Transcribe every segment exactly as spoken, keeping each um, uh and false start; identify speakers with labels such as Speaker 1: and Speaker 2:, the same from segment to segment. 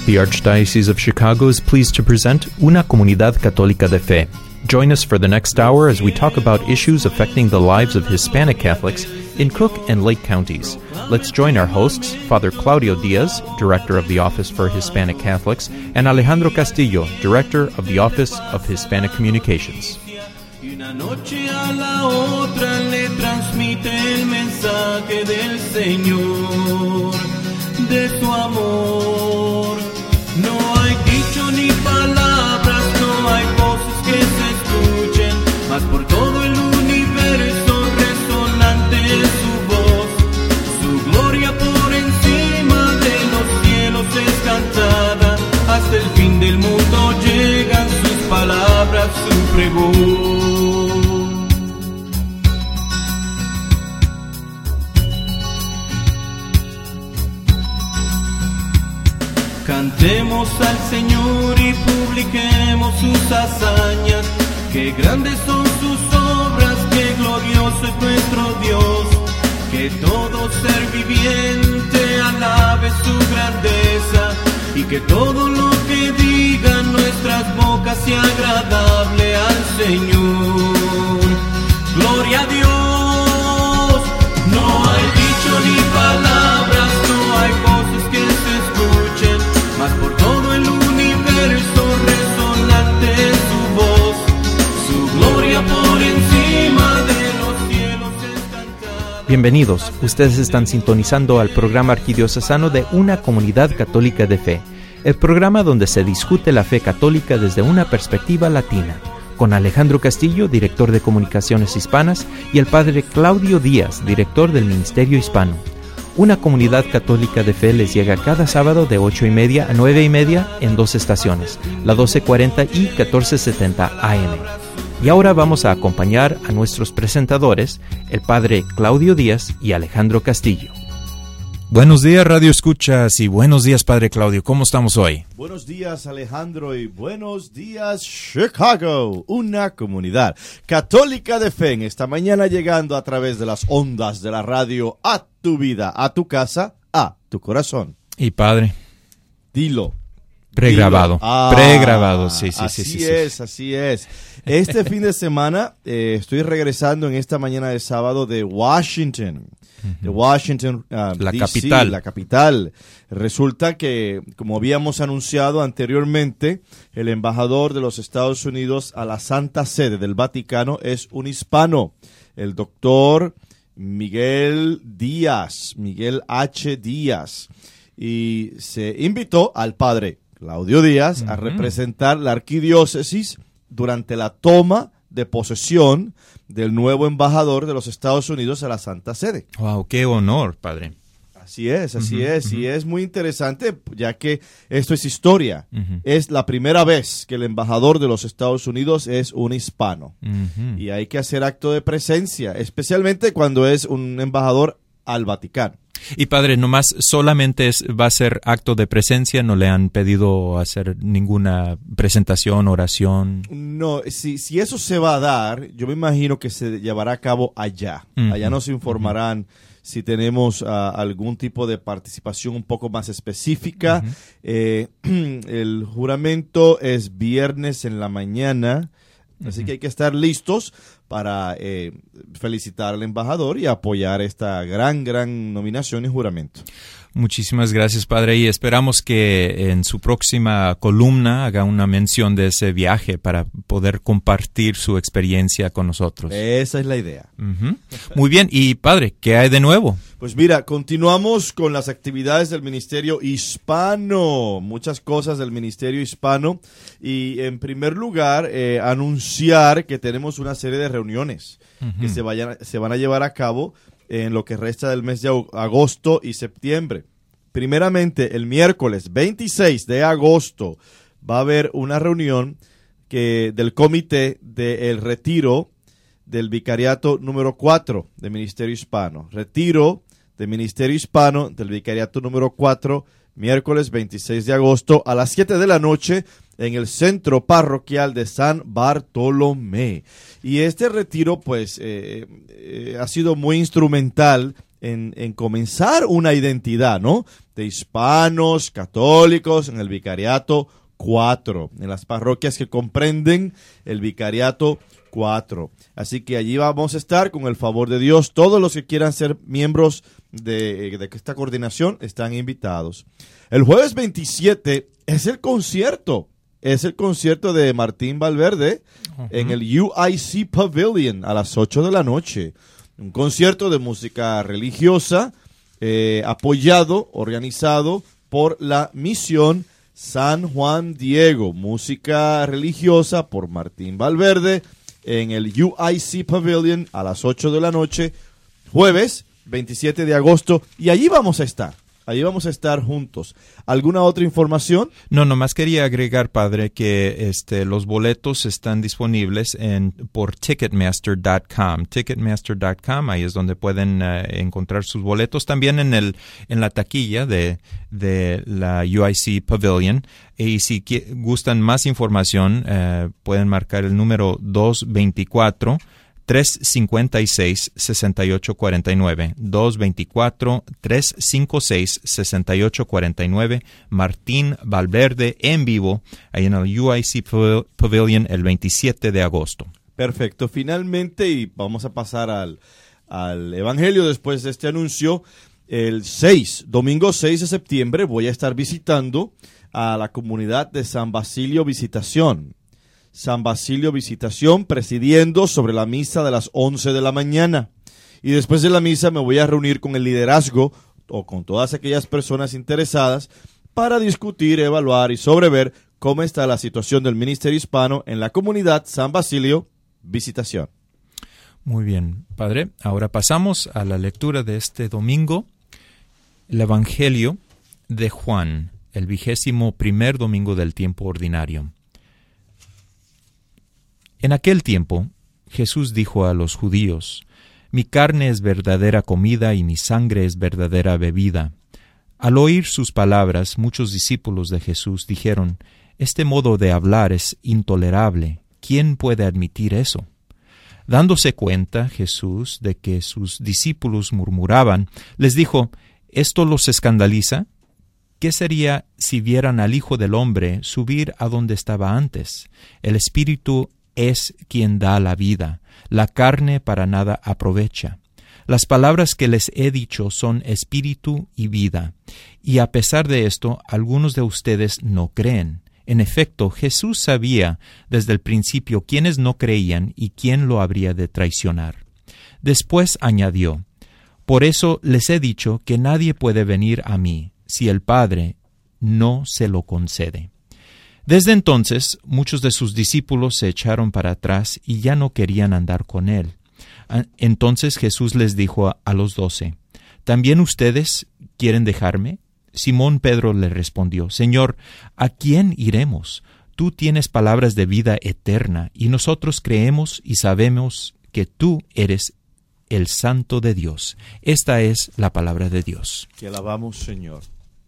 Speaker 1: the Archdiocese of Chicago is pleased to present Una Comunidad Católica de Fe. Join us for the next hour as we talk about issues affecting the lives of Hispanic Catholics in Cook and Lake counties. Let's join our hosts, Father Claudio Diaz, Director of the Office for Hispanic Catholics, and Alejandro Castillo, Director of the Office of Hispanic Communications.
Speaker 2: Una noche a la otra le transmite el mensaje del Señor, de su amor. No hay dicho ni palabras, no hay voces que se escuchen, mas por todo el universo resonante es su voz. Su gloria por encima de los cielos es cantada, hasta el fin del mundo llegan sus palabras, su pregón. Cantemos al Señor y publiquemos sus hazañas, que grandes son sus obras, que glorioso es nuestro Dios. Que todo ser viviente alabe su grandeza, y que todo lo que digan nuestras bocas sea agradable al Señor. Gloria a Dios. No hay dicho ni palabras, no hay voces que se escuchen, mas por todo el universo resonante es su voz. Su gloria por encima de los cielos es cantada.
Speaker 1: Bienvenidos, ustedes están sintonizando al programa arquidiocesano de Una Comunidad Católica de Fe, el programa donde se discute la fe católica desde una perspectiva latina, con Alejandro Castillo, director de Comunicaciones Hispanas, y el padre Claudio Díaz, director del Ministerio Hispano. Una Comunidad Católica de Fe les llega cada sábado de ocho y media a nueve y media en dos estaciones, la doce cuarenta y catorce setenta A M. Y ahora vamos a acompañar a nuestros presentadores, el padre Claudio Díaz y Alejandro Castillo.
Speaker 3: Buenos días, Radio Escuchas, y buenos días, Padre Claudio. ¿Cómo estamos hoy?
Speaker 4: Buenos días, Alejandro, y buenos días, Chicago. Una comunidad católica de fe en esta mañana, llegando a través de las ondas de la radio a tu vida, a tu casa, a tu corazón.
Speaker 3: Y Padre,
Speaker 4: dilo.
Speaker 3: Pregrabado.
Speaker 4: Dilo. Ah,
Speaker 3: Pregrabado, sí, sí,
Speaker 4: así
Speaker 3: sí. Así
Speaker 4: es,
Speaker 3: sí.
Speaker 4: así es. Este fin de semana eh, estoy regresando en esta mañana de sábado de Washington. De Washington, uh,
Speaker 3: la
Speaker 4: D C,
Speaker 3: capital.
Speaker 4: La capital. Resulta que, como habíamos anunciado anteriormente, el embajador de los Estados Unidos a la Santa Sede del Vaticano es un hispano, el doctor Miguel Díaz, Miguel H. Díaz. Y se invitó al padre Claudio Díaz uh-huh. a representar la arquidiócesis durante la toma de posesión del nuevo embajador de los Estados Unidos a la Santa Sede.
Speaker 3: Wow, qué honor, Padre.
Speaker 4: Así es, así
Speaker 3: uh-huh,
Speaker 4: es,
Speaker 3: uh-huh. y
Speaker 4: es muy interesante, ya que esto es historia.
Speaker 3: Uh-huh.
Speaker 4: Es la primera vez que el embajador de los Estados Unidos es un hispano.
Speaker 3: Uh-huh.
Speaker 4: Y hay que hacer acto de presencia, especialmente cuando es un embajador al Vaticano.
Speaker 3: Y Padre, nomás solamente es, va a ser acto de presencia, no le han pedido hacer ninguna presentación, oración.
Speaker 4: No, si, si eso se va a dar, yo me imagino que se llevará a cabo allá. Uh-huh. Allá nos informarán uh-huh. si tenemos uh, algún tipo de participación un poco más específica. Uh-huh. Eh, el juramento es viernes en la mañana, así uh-huh. que hay que estar listos para eh, felicitar al embajador y apoyar esta gran, gran nominación y juramento.
Speaker 3: Muchísimas gracias, Padre, y esperamos que en su próxima columna haga una mención de ese viaje para poder compartir su experiencia con nosotros.
Speaker 4: Esa es la idea.
Speaker 3: Uh-huh. Muy bien, y Padre, ¿qué hay de nuevo?
Speaker 4: Pues mira, continuamos con las actividades del Ministerio Hispano, muchas cosas del Ministerio Hispano, y en primer lugar, eh, anunciar que tenemos una serie de reuniones uh-huh. que se, vayan, se van a llevar a cabo en lo que resta del mes de agosto y septiembre. Primeramente, el miércoles veintiséis de agosto va a haber una reunión que, del comité del retiro del Vicariato número cuatro del Ministerio Hispano. Retiro del Ministerio Hispano del Vicariato número cuatro, miércoles veintiséis de agosto a las siete de la noche en el Centro Parroquial de San Bartolomé. Y este retiro, pues, eh, eh, ha sido muy instrumental en, en comenzar una identidad, ¿no? De hispanos, católicos, en el vicariato cuatro, en las parroquias que comprenden el vicariato cuatro. Así que allí vamos a estar con el favor de Dios. Todos los que quieran ser miembros de, de esta coordinación están invitados. El jueves veintisiete es el concierto. Es el concierto de Martín Valverde uh-huh. en el U I C Pavilion a las ocho de la noche. Un concierto de música religiosa eh, apoyado, organizado por la Misión San Juan Diego. Música religiosa por Martín Valverde en el U I C Pavilion a las ocho de la noche, jueves veintisiete de agosto. Y allí vamos a estar. Allí vamos a estar juntos. ¿Alguna otra información?
Speaker 3: No, nomás quería agregar, padre, que este, los boletos están disponibles en, por ticketmaster punto com. ticketmaster punto com, ahí es donde pueden uh, encontrar sus boletos. También en el en la taquilla de, de la U I C Pavilion. Y si que, gustan más información, uh, pueden marcar el número dos veinticuatro, tres cinco seis, seis ocho cuatro nueve, dos veinticuatro, tres cinco seis, seis ocho cuatro nueve, Martín Valverde en vivo, ahí en el U I C Pavilion el veintisiete de agosto.
Speaker 4: Perfecto. Finalmente, y vamos a pasar al, al Evangelio después de este anuncio, el seis, domingo seis de septiembre, voy a estar visitando a la comunidad de San Basilio Visitación. San Basilio Visitación, presidiendo sobre la misa de las once de la mañana. Y después de la misa me voy a reunir con el liderazgo o con todas aquellas personas interesadas para discutir, evaluar y sobrever cómo está la situación del ministerio hispano en la comunidad San Basilio Visitación.
Speaker 3: Muy bien, padre. Ahora pasamos a la lectura de este domingo, el Evangelio de Juan, el vigésimo primer domingo del tiempo ordinario. En aquel tiempo, Jesús dijo a los judíos, «Mi carne es verdadera comida y mi sangre es verdadera bebida». Al oír sus palabras, muchos discípulos de Jesús dijeron, «Este modo de hablar es intolerable. ¿Quién puede admitir eso?». Dándose cuenta Jesús de que sus discípulos murmuraban, les dijo, «¿Esto los escandaliza? ¿Qué sería si vieran al Hijo del Hombre subir a donde estaba antes? El Espíritu es quien da la vida, la carne para nada aprovecha. Las palabras que les he dicho son espíritu y vida, y a pesar de esto, algunos de ustedes no creen. En efecto, Jesús sabía desde el principio quiénes no creían y quién lo habría de traicionar. Después añadió, «Por eso les he dicho que nadie puede venir a mí si el Padre no se lo concede». Desde entonces, muchos de sus discípulos se echaron para atrás y ya no querían andar con él. Entonces Jesús les dijo a los doce, ¿también ustedes quieren dejarme? Simón Pedro le respondió, Señor, ¿a quién iremos? Tú tienes palabras de vida eterna, y nosotros creemos y sabemos que tú eres el Santo de Dios. Esta es la palabra de Dios.
Speaker 4: Que alabamos, Señor.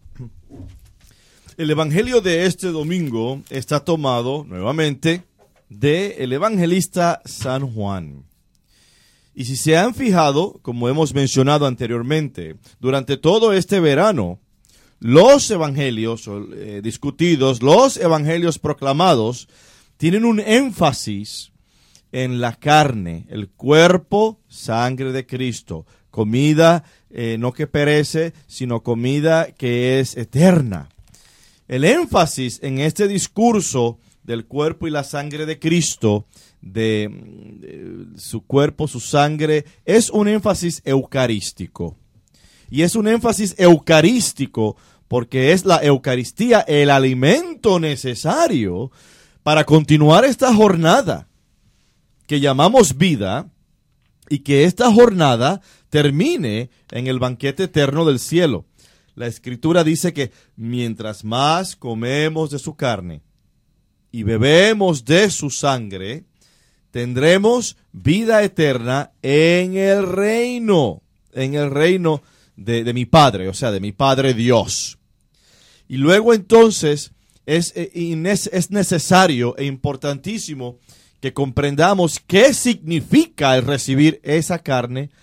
Speaker 4: El evangelio de este domingo está tomado nuevamente del evangelista San Juan. Y si se han fijado, como hemos mencionado anteriormente, durante todo este verano, los evangelios eh, discutidos, los evangelios proclamados, tienen un énfasis en la carne, el cuerpo, sangre de Cristo. Comida eh, no que perece, sino comida que es eterna. El énfasis en este discurso del cuerpo y la sangre de Cristo, de, de su cuerpo, su sangre, es un énfasis eucarístico. Y es un énfasis eucarístico porque es la Eucaristía el alimento necesario para continuar esta jornada que llamamos vida y que esta jornada termine en el banquete eterno del cielo. La Escritura dice que mientras más comemos de su carne y bebemos de su sangre, tendremos vida eterna en el reino, en el reino de, de mi Padre, o sea, de mi Padre Dios. Y luego entonces es, es necesario e importantísimo que comprendamos qué significa el recibir esa carne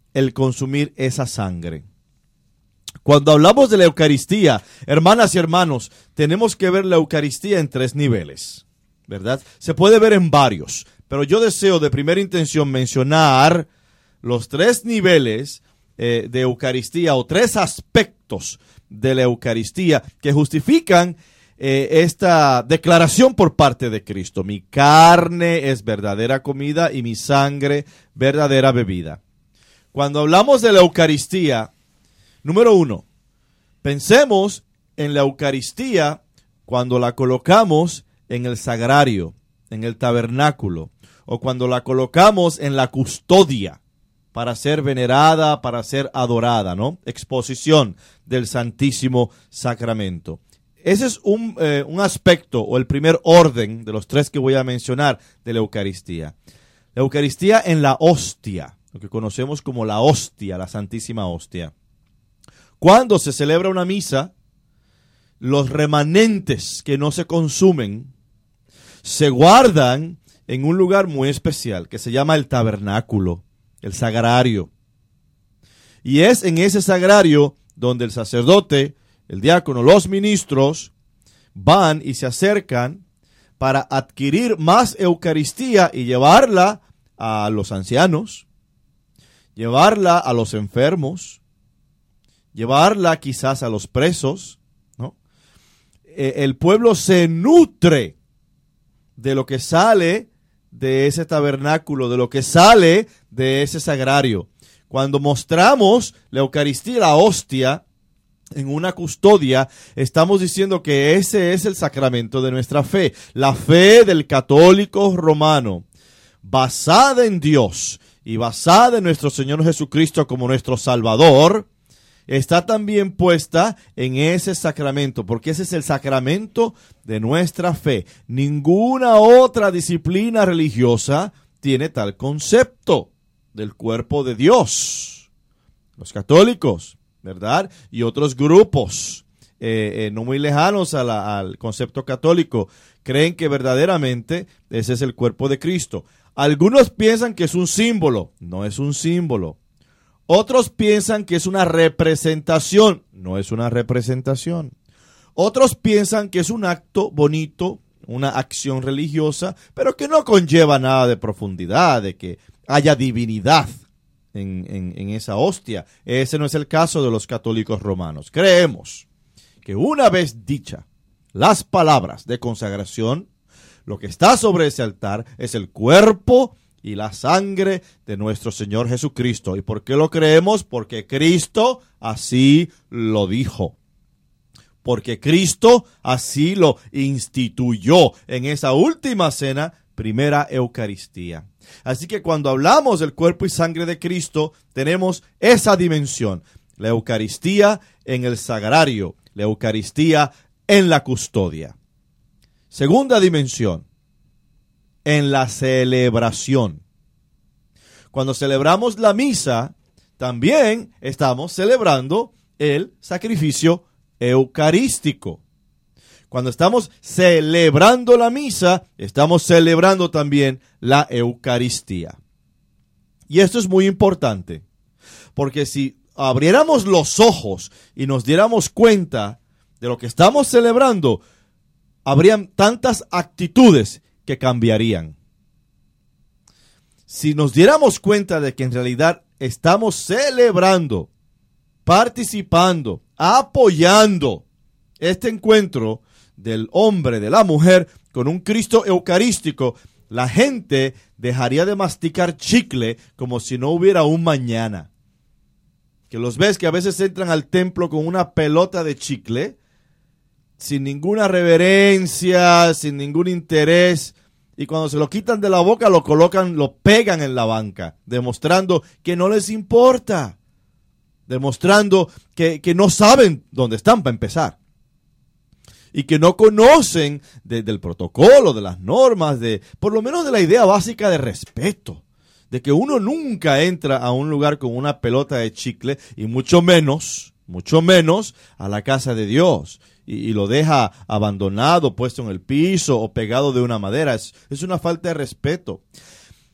Speaker 4: el consumir esa sangre. Cuando hablamos de la Eucaristía, hermanas y hermanos, tenemos que ver la Eucaristía en tres niveles, ¿verdad? Se puede ver en varios, pero yo deseo de primera intención mencionar los tres niveles eh, de Eucaristía o tres aspectos de la Eucaristía que justifican eh, esta declaración por parte de Cristo. Mi carne es verdadera comida y mi sangre verdadera bebida. Cuando hablamos de la Eucaristía, número uno, pensemos en la Eucaristía cuando la colocamos en el sagrario, en el tabernáculo, o cuando la colocamos en la custodia para ser venerada, para ser adorada, ¿no? Exposición del Santísimo Sacramento. Ese es un, eh, un aspecto o el primer orden de los tres que voy a mencionar de la Eucaristía. La Eucaristía en la hostia, lo que conocemos como la hostia, la Santísima Hostia. Cuando se celebra una misa, los remanentes que no se consumen se guardan en un lugar muy especial que se llama el tabernáculo, el sagrario. Y es en ese sagrario donde el sacerdote, el diácono, los ministros van y se acercan para adquirir más Eucaristía y llevarla a los ancianos, llevarla a los enfermos, llevarla quizás a los presos, ¿no? Eh, el pueblo se nutre de lo que sale de ese tabernáculo, de lo que sale de ese sagrario. Cuando mostramos la Eucaristía, la hostia, en una custodia, estamos diciendo que ese es el sacramento de nuestra fe. La fe del católico romano, basada en Dios y basada en nuestro Señor Jesucristo como nuestro Salvador, está también puesta en ese sacramento, porque ese es el sacramento de nuestra fe. Ninguna otra disciplina religiosa tiene tal concepto del cuerpo de Dios. Los católicos, ¿verdad? Y otros grupos eh, eh, no muy lejanos a la, al concepto católico creen que verdaderamente ese es el cuerpo de Cristo. Algunos piensan que es un símbolo. No es un símbolo. Otros piensan que es una representación. No es una representación. Otros piensan que es un acto bonito, una acción religiosa, pero que no conlleva nada de profundidad, de que haya divinidad en, en, en esa hostia. Ese no es el caso de los católicos romanos. Creemos que una vez dicha las palabras de consagración, lo que está sobre ese altar es el cuerpo y la sangre de nuestro Señor Jesucristo. ¿Y por qué lo creemos? Porque Cristo así lo dijo. Porque Cristo así lo instituyó en esa última cena, primera Eucaristía. Así que cuando hablamos del cuerpo y sangre de Cristo, tenemos esa dimensión. La Eucaristía en el sagrario, la Eucaristía en la custodia. Segunda dimensión, en la celebración. Cuando celebramos la misa, también estamos celebrando el sacrificio eucarístico. Cuando estamos celebrando la misa, estamos celebrando también la Eucaristía. Y esto es muy importante, porque si abriéramos los ojos y nos diéramos cuenta de lo que estamos celebrando, habrían tantas actitudes que cambiarían. Si nos diéramos cuenta de que en realidad estamos celebrando, participando, apoyando este encuentro del hombre, de la mujer, con un Cristo eucarístico, la gente dejaría de masticar chicle como si no hubiera un mañana. Que los ves que a veces entran al templo con una pelota de chicle, sin ninguna reverencia, sin ningún interés, y cuando se lo quitan de la boca lo colocan, lo pegan en la banca, demostrando que no les importa, demostrando que, que no saben dónde están para empezar, y que no conocen de, del protocolo, de las normas, de por lo menos de la idea básica de respeto, de que uno nunca entra a un lugar con una pelota de chicle, y mucho menos, mucho menos a la casa de Dios, y lo deja abandonado, puesto en el piso o pegado de una madera. Es, es una falta de respeto.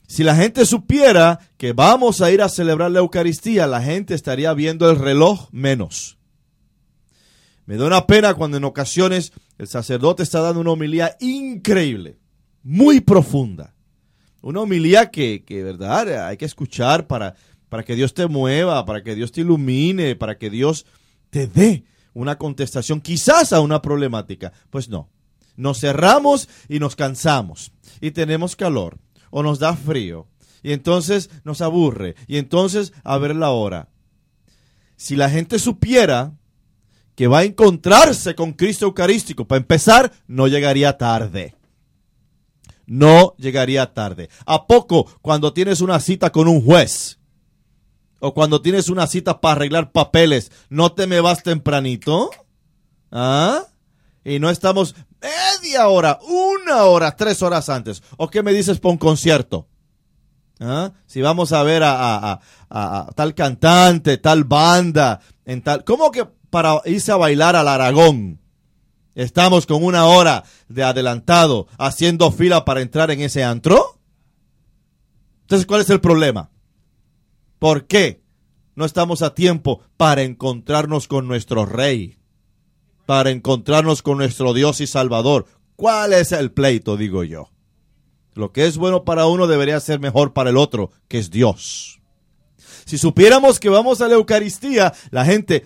Speaker 4: Si la gente supiera que vamos a ir a celebrar la Eucaristía, la gente estaría viendo el reloj menos. Me da una pena cuando en ocasiones el sacerdote está dando una homilía increíble, muy profunda. Una homilía que, que verdad, hay que escuchar para, para que Dios te mueva, para que Dios te ilumine, para que Dios te dé una contestación quizás a una problemática. Pues no, nos cerramos y nos cansamos y tenemos calor o nos da frío y entonces nos aburre y entonces a ver la hora. Si la gente supiera que va a encontrarse con Cristo Eucarístico, para empezar, no llegaría tarde. No llegaría tarde. ¿A poco cuando tienes una cita con un juez o cuando tienes una cita para arreglar papeles, no te me vas tempranito? ¿Ah? Y no estamos media hora, una hora, tres horas antes. ¿O qué me dices para un concierto? ¿Ah? Si vamos a ver a, a, a, a, a tal cantante, tal banda, en tal, ¿cómo que para irse a bailar al Aragón estamos con una hora de adelantado haciendo fila para entrar en ese antro? Entonces, ¿cuál es el problema? ¿Por qué no estamos a tiempo para encontrarnos con nuestro Rey? Para encontrarnos con nuestro Dios y Salvador. ¿Cuál es el pleito, digo yo? Lo que es bueno para uno debería ser mejor para el otro, que es Dios. Si supiéramos que vamos a la Eucaristía, la gente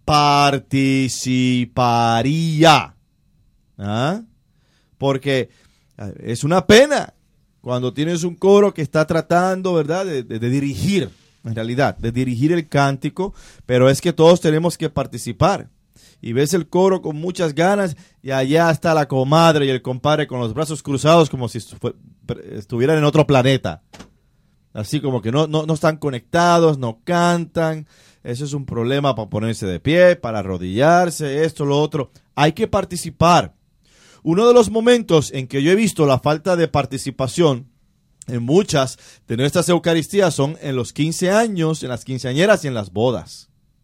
Speaker 4: participaría. ¿Ah? Porque es una pena cuando tienes un coro que está tratando, ¿verdad?, de, de, de dirigir, en realidad, de dirigir el cántico, pero es que todos tenemos que participar. Y ves el coro con muchas ganas y allá está la comadre y el compadre con los brazos cruzados como si estuvieran en otro planeta. Así como que no, no, no están conectados, no cantan. Eso es un problema para ponerse de pie, para arrodillarse, esto, lo otro. Hay que participar. Uno de los momentos en que yo he visto la falta de participación en muchas de nuestras Eucaristías son en los quince años, en las quinceañeras y en las bodas.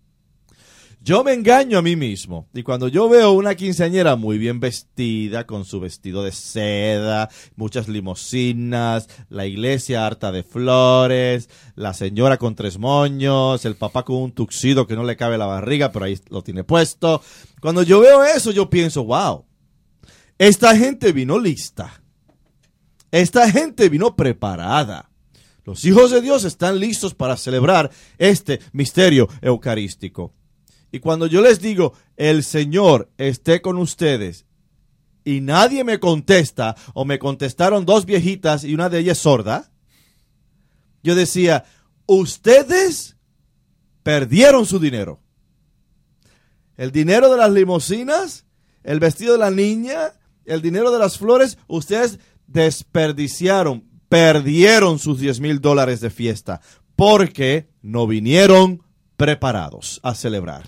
Speaker 4: Yo me engaño a mí mismo y cuando yo veo una quinceañera muy bien vestida, con su vestido de seda, muchas limosinas, la iglesia harta de flores, la señora con tres moños, el papá con un tuxedo que no le cabe la barriga, pero ahí lo tiene puesto. Cuando yo veo eso, yo pienso, wow, esta gente vino lista. Esta gente vino preparada. Los hijos de Dios están listos para celebrar este misterio eucarístico. Y cuando yo les digo, el Señor esté con ustedes, y nadie me contesta, o me contestaron dos viejitas y una de ellas sorda, yo decía, ustedes perdieron su dinero. El dinero de las limosinas, el vestido de la niña, el dinero de las flores, ustedes desperdiciaron, perdieron sus diez mil dólares de fiesta, porque no vinieron preparados a celebrar.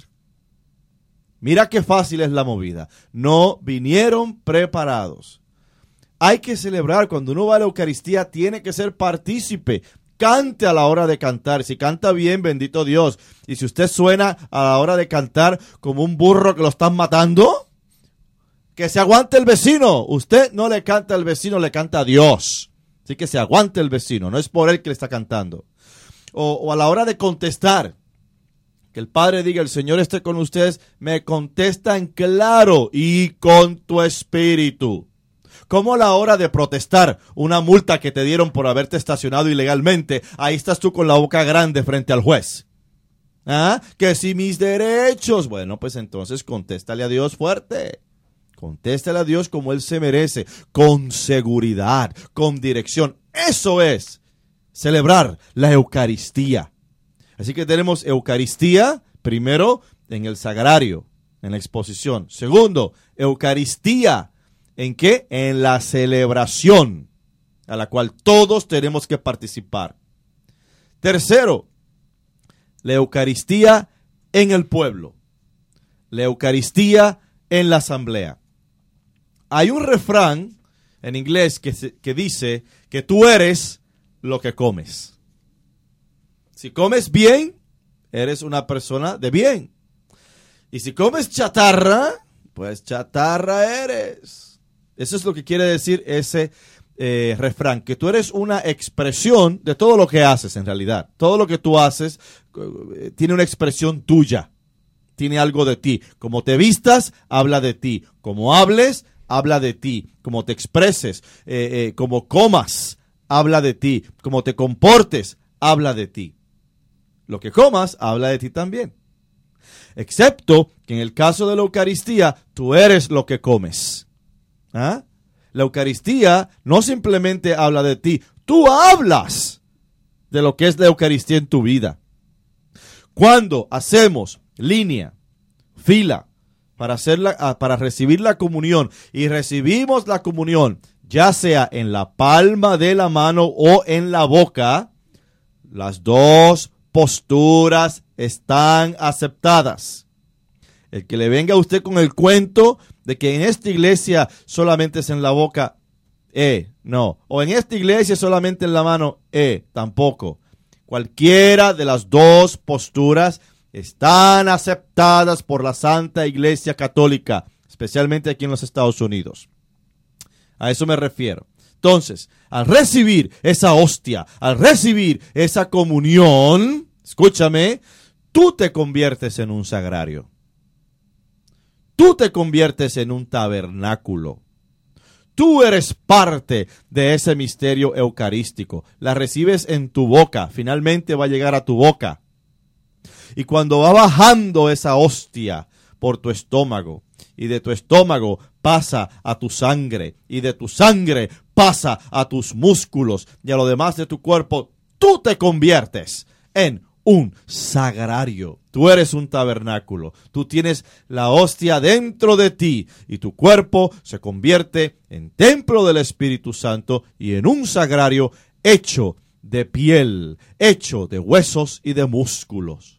Speaker 4: Mira qué fácil es la movida. No vinieron preparados. Hay que celebrar. Cuando uno va a la Eucaristía, tiene que ser partícipe. Cante a la hora de cantar. Si canta bien, bendito Dios. Y si usted suena a la hora de cantar como un burro que lo están matando, que se aguante el vecino. Usted no le canta al vecino, le canta a Dios. Así que se aguante el vecino. No es por él que le está cantando. O, o a la hora de contestar. Que el Padre diga, el Señor esté con ustedes, me contestan claro y con tu espíritu. Como a la hora de protestar una multa que te dieron por haberte estacionado ilegalmente, ahí estás tú con la boca grande frente al juez. ¿Ah? Que si mis derechos, bueno, pues entonces contéstale a Dios fuerte. Contéstale a Dios como Él se merece, con seguridad, con dirección. Eso es celebrar la Eucaristía. Así que tenemos Eucaristía, primero, en el sagrario, en la exposición. Segundo, Eucaristía, ¿en qué? En la celebración, a la cual todos tenemos que participar. Tercero, la Eucaristía en el pueblo. La Eucaristía en la asamblea. Hay un refrán en inglés que, se, que dice que tú eres lo que comes. Si comes bien, eres una persona de bien. Y si comes chatarra, pues chatarra eres. Eso es lo que quiere decir ese eh, refrán, que tú eres una expresión de todo lo que haces en realidad. Todo lo que tú haces eh, tiene una expresión tuya, tiene algo de ti. Como te vistas, habla de ti. Como hables, habla de ti. Como te expreses, eh, eh, como comas, habla de ti. Como te comportes, habla de ti. Lo que comas, habla de ti también. Excepto que en el caso de la Eucaristía, tú eres lo que comes. ¿Ah? La Eucaristía no simplemente habla de ti, tú hablas de lo que es la Eucaristía en tu vida. Cuando hacemos línea, fila, para, hacer la, para recibir la comunión, y recibimos la comunión, ya sea en la palma de la mano o en la boca, las dos posturas están aceptadas. El que le venga a usted con el cuento de que en esta iglesia solamente es en la boca, eh, no. O en esta iglesia solamente en la mano, eh, tampoco. Cualquiera de las dos posturas están aceptadas por la Santa Iglesia Católica, especialmente aquí en los Estados Unidos. A eso me refiero. Entonces, al recibir esa hostia, al recibir esa comunión, escúchame, tú te conviertes en un sagrario. Tú te conviertes en un tabernáculo. Tú eres parte de ese misterio eucarístico. La recibes en tu boca. Finalmente va a llegar a tu boca. Y cuando va bajando esa hostia por tu estómago, y de tu estómago pasa a tu sangre, y de tu sangre pasa a tus músculos y a lo demás de tu cuerpo, tú te conviertes en un sagrario. Tú eres un tabernáculo. Tú tienes la hostia dentro de ti y tu cuerpo se convierte en templo del Espíritu Santo y en un sagrario hecho de piel, hecho de huesos y de músculos.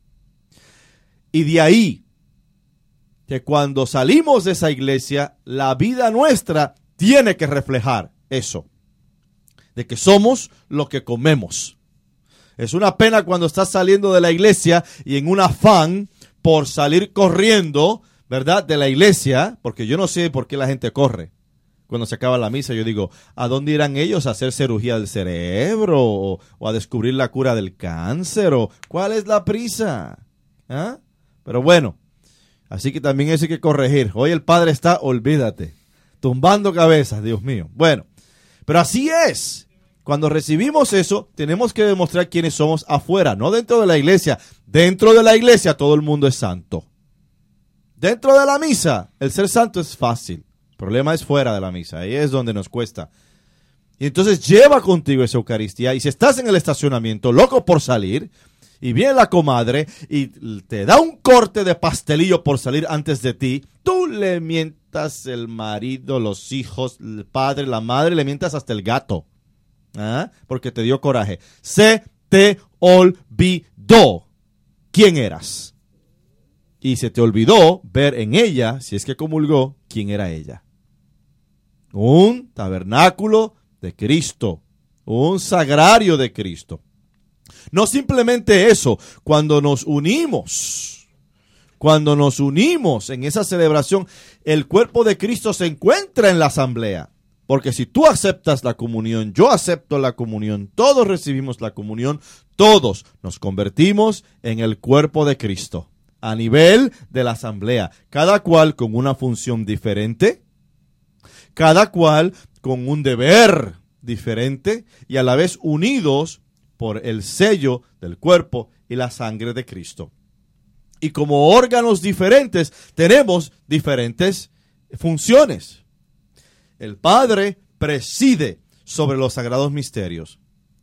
Speaker 4: Y de ahí que cuando salimos de esa iglesia, la vida nuestra tiene que reflejar eso, de que somos lo que comemos. Es una pena cuando estás saliendo de la iglesia y en un afán por salir corriendo, ¿verdad?, de la iglesia, porque yo no sé por qué la gente corre. Cuando se acaba la misa, yo digo, ¿a dónde irán ellos a hacer cirugía del cerebro? ¿O, o a descubrir la cura del cáncer? ¿O cuál es la prisa? ¿Ah? Pero bueno, así que también eso hay que corregir. Hoy el Padre está, olvídate, tumbando cabezas, Dios mío. Bueno, pero así es. Cuando recibimos eso, tenemos que demostrar quiénes somos afuera, no dentro de la iglesia. Dentro de la iglesia todo el mundo es santo. Dentro de la misa, el ser santo es fácil. El problema es fuera de la misa, ahí es donde nos cuesta. Y entonces lleva contigo esa Eucaristía, y si estás en el estacionamiento, loco por salir, y viene la comadre y te da un corte de pastelillo por salir antes de ti, tú le mientas el marido, los hijos, el padre, la madre, le mientas hasta el gato. ¿Ah? Porque te dio coraje. Se te olvidó quién eras. Y se te olvidó ver en ella, si es que comulgó, quién era ella. Un tabernáculo de Cristo. Un sagrario de Cristo. No simplemente eso, cuando nos unimos, cuando nos unimos en esa celebración, el cuerpo de Cristo se encuentra en la asamblea. Porque si tú aceptas la comunión, yo acepto la comunión, todos recibimos la comunión, todos nos convertimos en el cuerpo de Cristo. A nivel de la asamblea, cada cual con una función diferente, cada cual con un deber diferente y a la vez unidos por el sello del cuerpo y la sangre de Cristo. Y como órganos diferentes, tenemos diferentes funciones. El Padre preside sobre los sagrados misterios.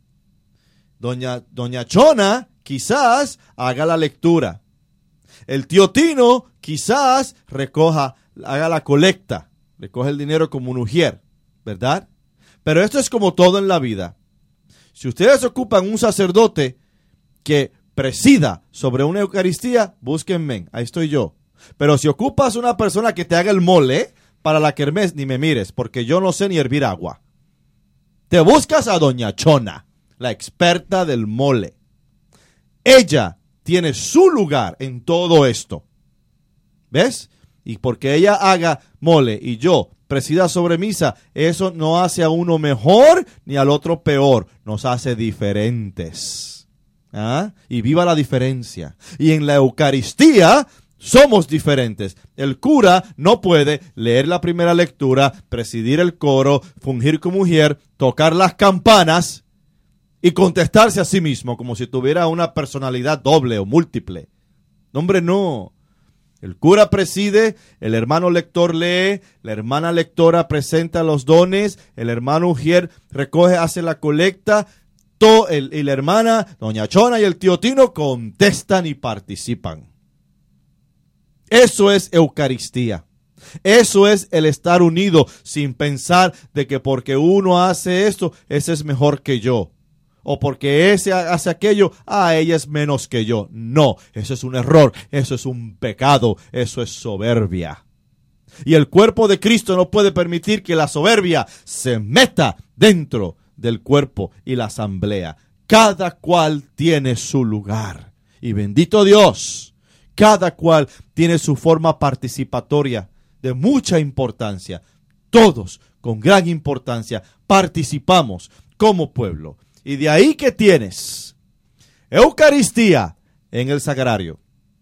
Speaker 4: Doña, Doña Chona quizás haga la lectura. El tío Tino quizás recoja, haga la colecta, recoge el dinero como un ujier, ¿verdad? Pero esto es como todo en la vida. Si ustedes ocupan un sacerdote que presida sobre una Eucaristía, búsquenme, ahí estoy yo. Pero si ocupas una persona que te haga el mole para la kermés, ni me mires, porque yo no sé ni hervir agua. Te buscas a Doña Chona, la experta del mole. Ella tiene su lugar en todo esto. ¿Ves? Y porque ella haga mole y yo presida sobre misa, eso no hace a uno mejor ni al otro peor, nos hace diferentes. ¿Ah? Y viva la diferencia. Y en la Eucaristía somos diferentes. El cura no puede leer la primera lectura, presidir el coro, fungir como mujer, tocar las campanas y contestarse a sí mismo como si tuviera una personalidad doble o múltiple. No, hombre, no. El cura preside, el hermano lector lee, la hermana lectora presenta los dones, el hermano ujier recoge, hace la colecta, to, el, y la hermana, doña Chona y el tío Tino contestan y participan. Eso es Eucaristía. Eso es el estar unido sin pensar de que porque uno hace esto, ese es mejor que yo. O porque ese hace aquello, ah, ella es menos que yo. No, eso es un error, eso es un pecado, eso es soberbia. Y el cuerpo de Cristo no puede permitir que la soberbia se meta dentro del cuerpo y la asamblea. Cada cual tiene su lugar. Y bendito Dios, cada cual tiene su forma participatoria de mucha importancia. Todos, con gran importancia, participamos como pueblo. Y de ahí que tienes Eucaristía en el sagrario,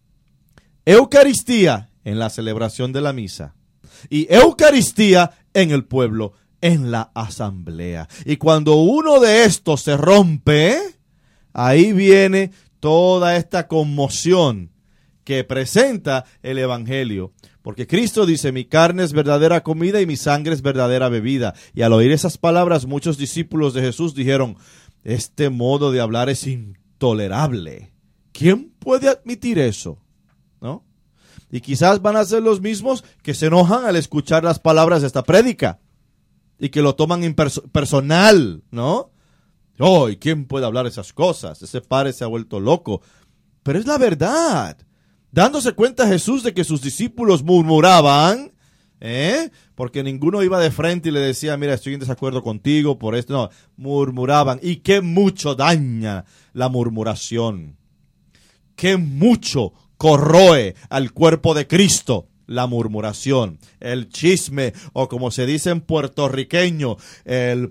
Speaker 4: Eucaristía en la celebración de la misa y Eucaristía en el pueblo, en la asamblea. Y cuando uno de estos se rompe, ahí viene toda esta conmoción que presenta el Evangelio. Porque Cristo dice, mi carne es verdadera comida y mi sangre es verdadera bebida. Y al oír esas palabras, muchos discípulos de Jesús dijeron, este modo de hablar es intolerable. ¿Quién puede admitir eso? ¿No? Y quizás van a ser los mismos que se enojan al escuchar las palabras de esta prédica y que lo toman imperso- personal, ¿no? Oh, ¿y quién puede hablar esas cosas? Ese padre se ha vuelto loco. Pero es la verdad. Dándose cuenta Jesús de que sus discípulos murmuraban, ¿eh? Porque ninguno iba de frente y le decía, mira, estoy en desacuerdo contigo por esto. No, murmuraban. Y qué mucho daña la murmuración. Qué mucho corroe al cuerpo de Cristo la murmuración, el chisme, o como se dice en puertorriqueño, el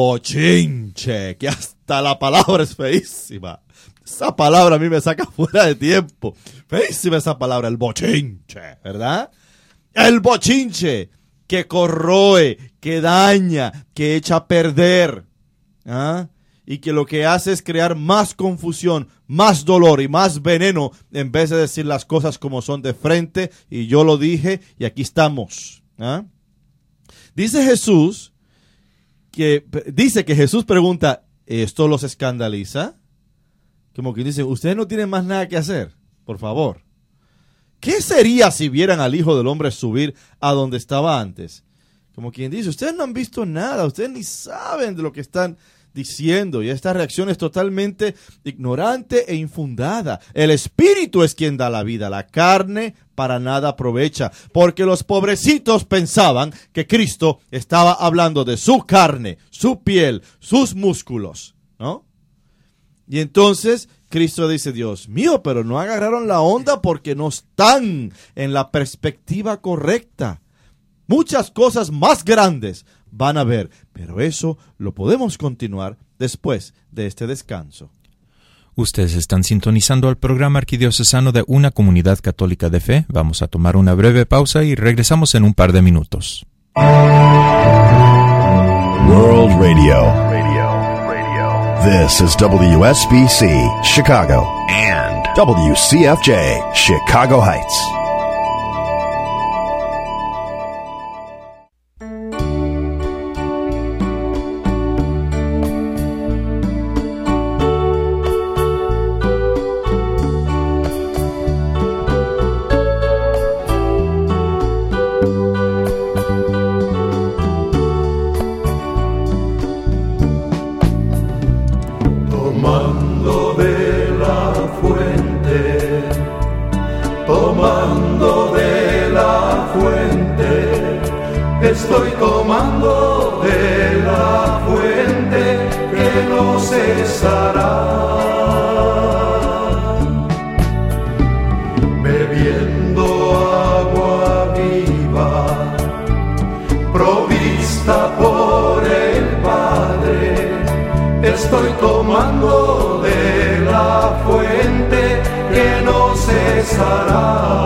Speaker 4: bochinche, que hasta la palabra es feísima. Esa palabra a mí me saca fuera de tiempo. Feísima esa palabra, el bochinche, ¿verdad? El bochinche que corroe, que daña, que echa a perder, ¿ah? Y que lo que hace es crear más confusión, más dolor y más veneno en vez de decir las cosas como son de frente. Y yo lo dije y aquí estamos, ¿ah? Dice Jesús que dice que Jesús pregunta, ¿esto los escandaliza? Como que dice, ustedes no tienen más nada que hacer, por favor. ¿Qué sería si vieran al Hijo del Hombre subir a donde estaba antes? Como quien dice, ustedes no han visto nada, ustedes ni saben de lo que están diciendo. Y esta reacción es totalmente ignorante e infundada. El Espíritu es quien da la vida, la carne para nada aprovecha. Porque los pobrecitos pensaban que Cristo estaba hablando de su carne, su piel, sus músculos, ¿no? Y entonces Cristo dice, Dios mío, pero no agarraron la onda porque no están en la perspectiva correcta. Muchas cosas más grandes van a ver, pero eso lo podemos continuar después de este descanso.
Speaker 3: Ustedes están sintonizando al programa arquidiocesano de Una Comunidad Católica de Fe. Vamos a tomar una breve pausa y regresamos en un par de minutos.
Speaker 5: World Radio. This is W S B C, Chicago, and W C F J, Chicago Heights.
Speaker 2: Estoy tomando de la fuente que no cesará, bebiendo agua viva,
Speaker 6: cesará.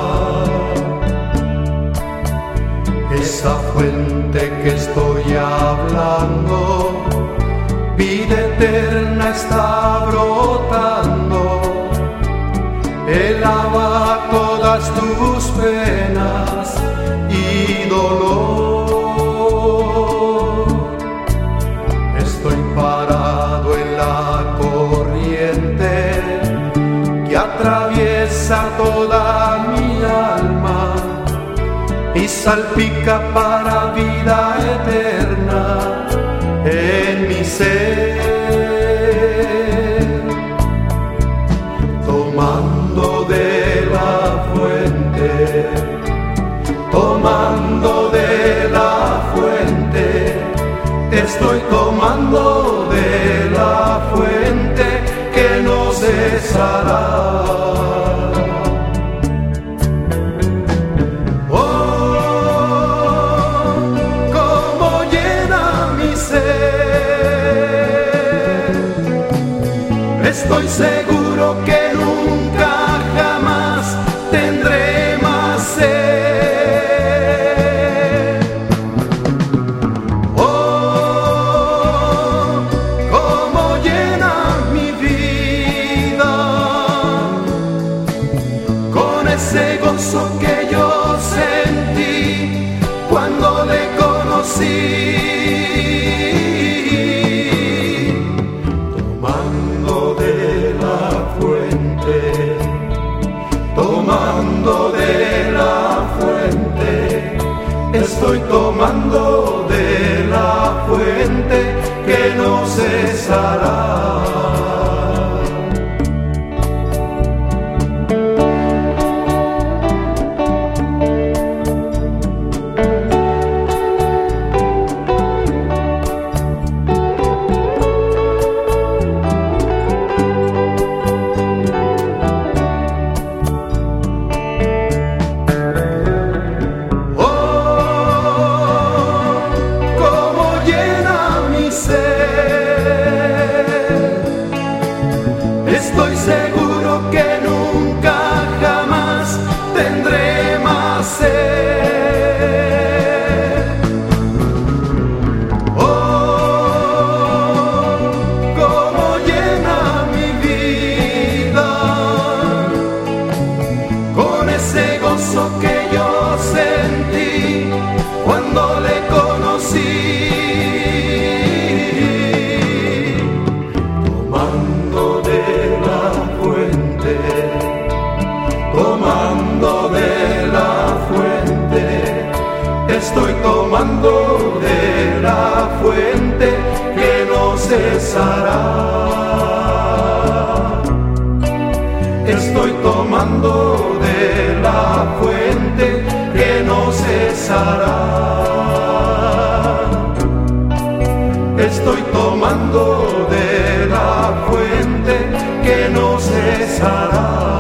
Speaker 6: Esa fuente que estoy hablando, vida eterna está brotando. Él lava todas tus penas y dolor. Estoy parado en la corriente que atraviesa toda mi alma y salpica para vida eterna en mi ser. Tomando de la fuente, tomando de la fuente, estoy tomando de la fuente que no cesará. Estoy seguro que nunca jamás tendré más sed. Oh, cómo llena mi vida con ese gozo que yo sentí cuando le conocí. Tomando de la fuente, estoy tomando de la fuente que no cesará. Estoy seguro que nunca jamás tendré más sed. Oh, cómo llena mi vida con ese gozo que yo sentí cuando le conocí. Tomando de la fuente, estoy tomando de la fuente que no cesará. Estoy tomando de la fuente que no cesará. Estoy tomando de la fuente que no cesará.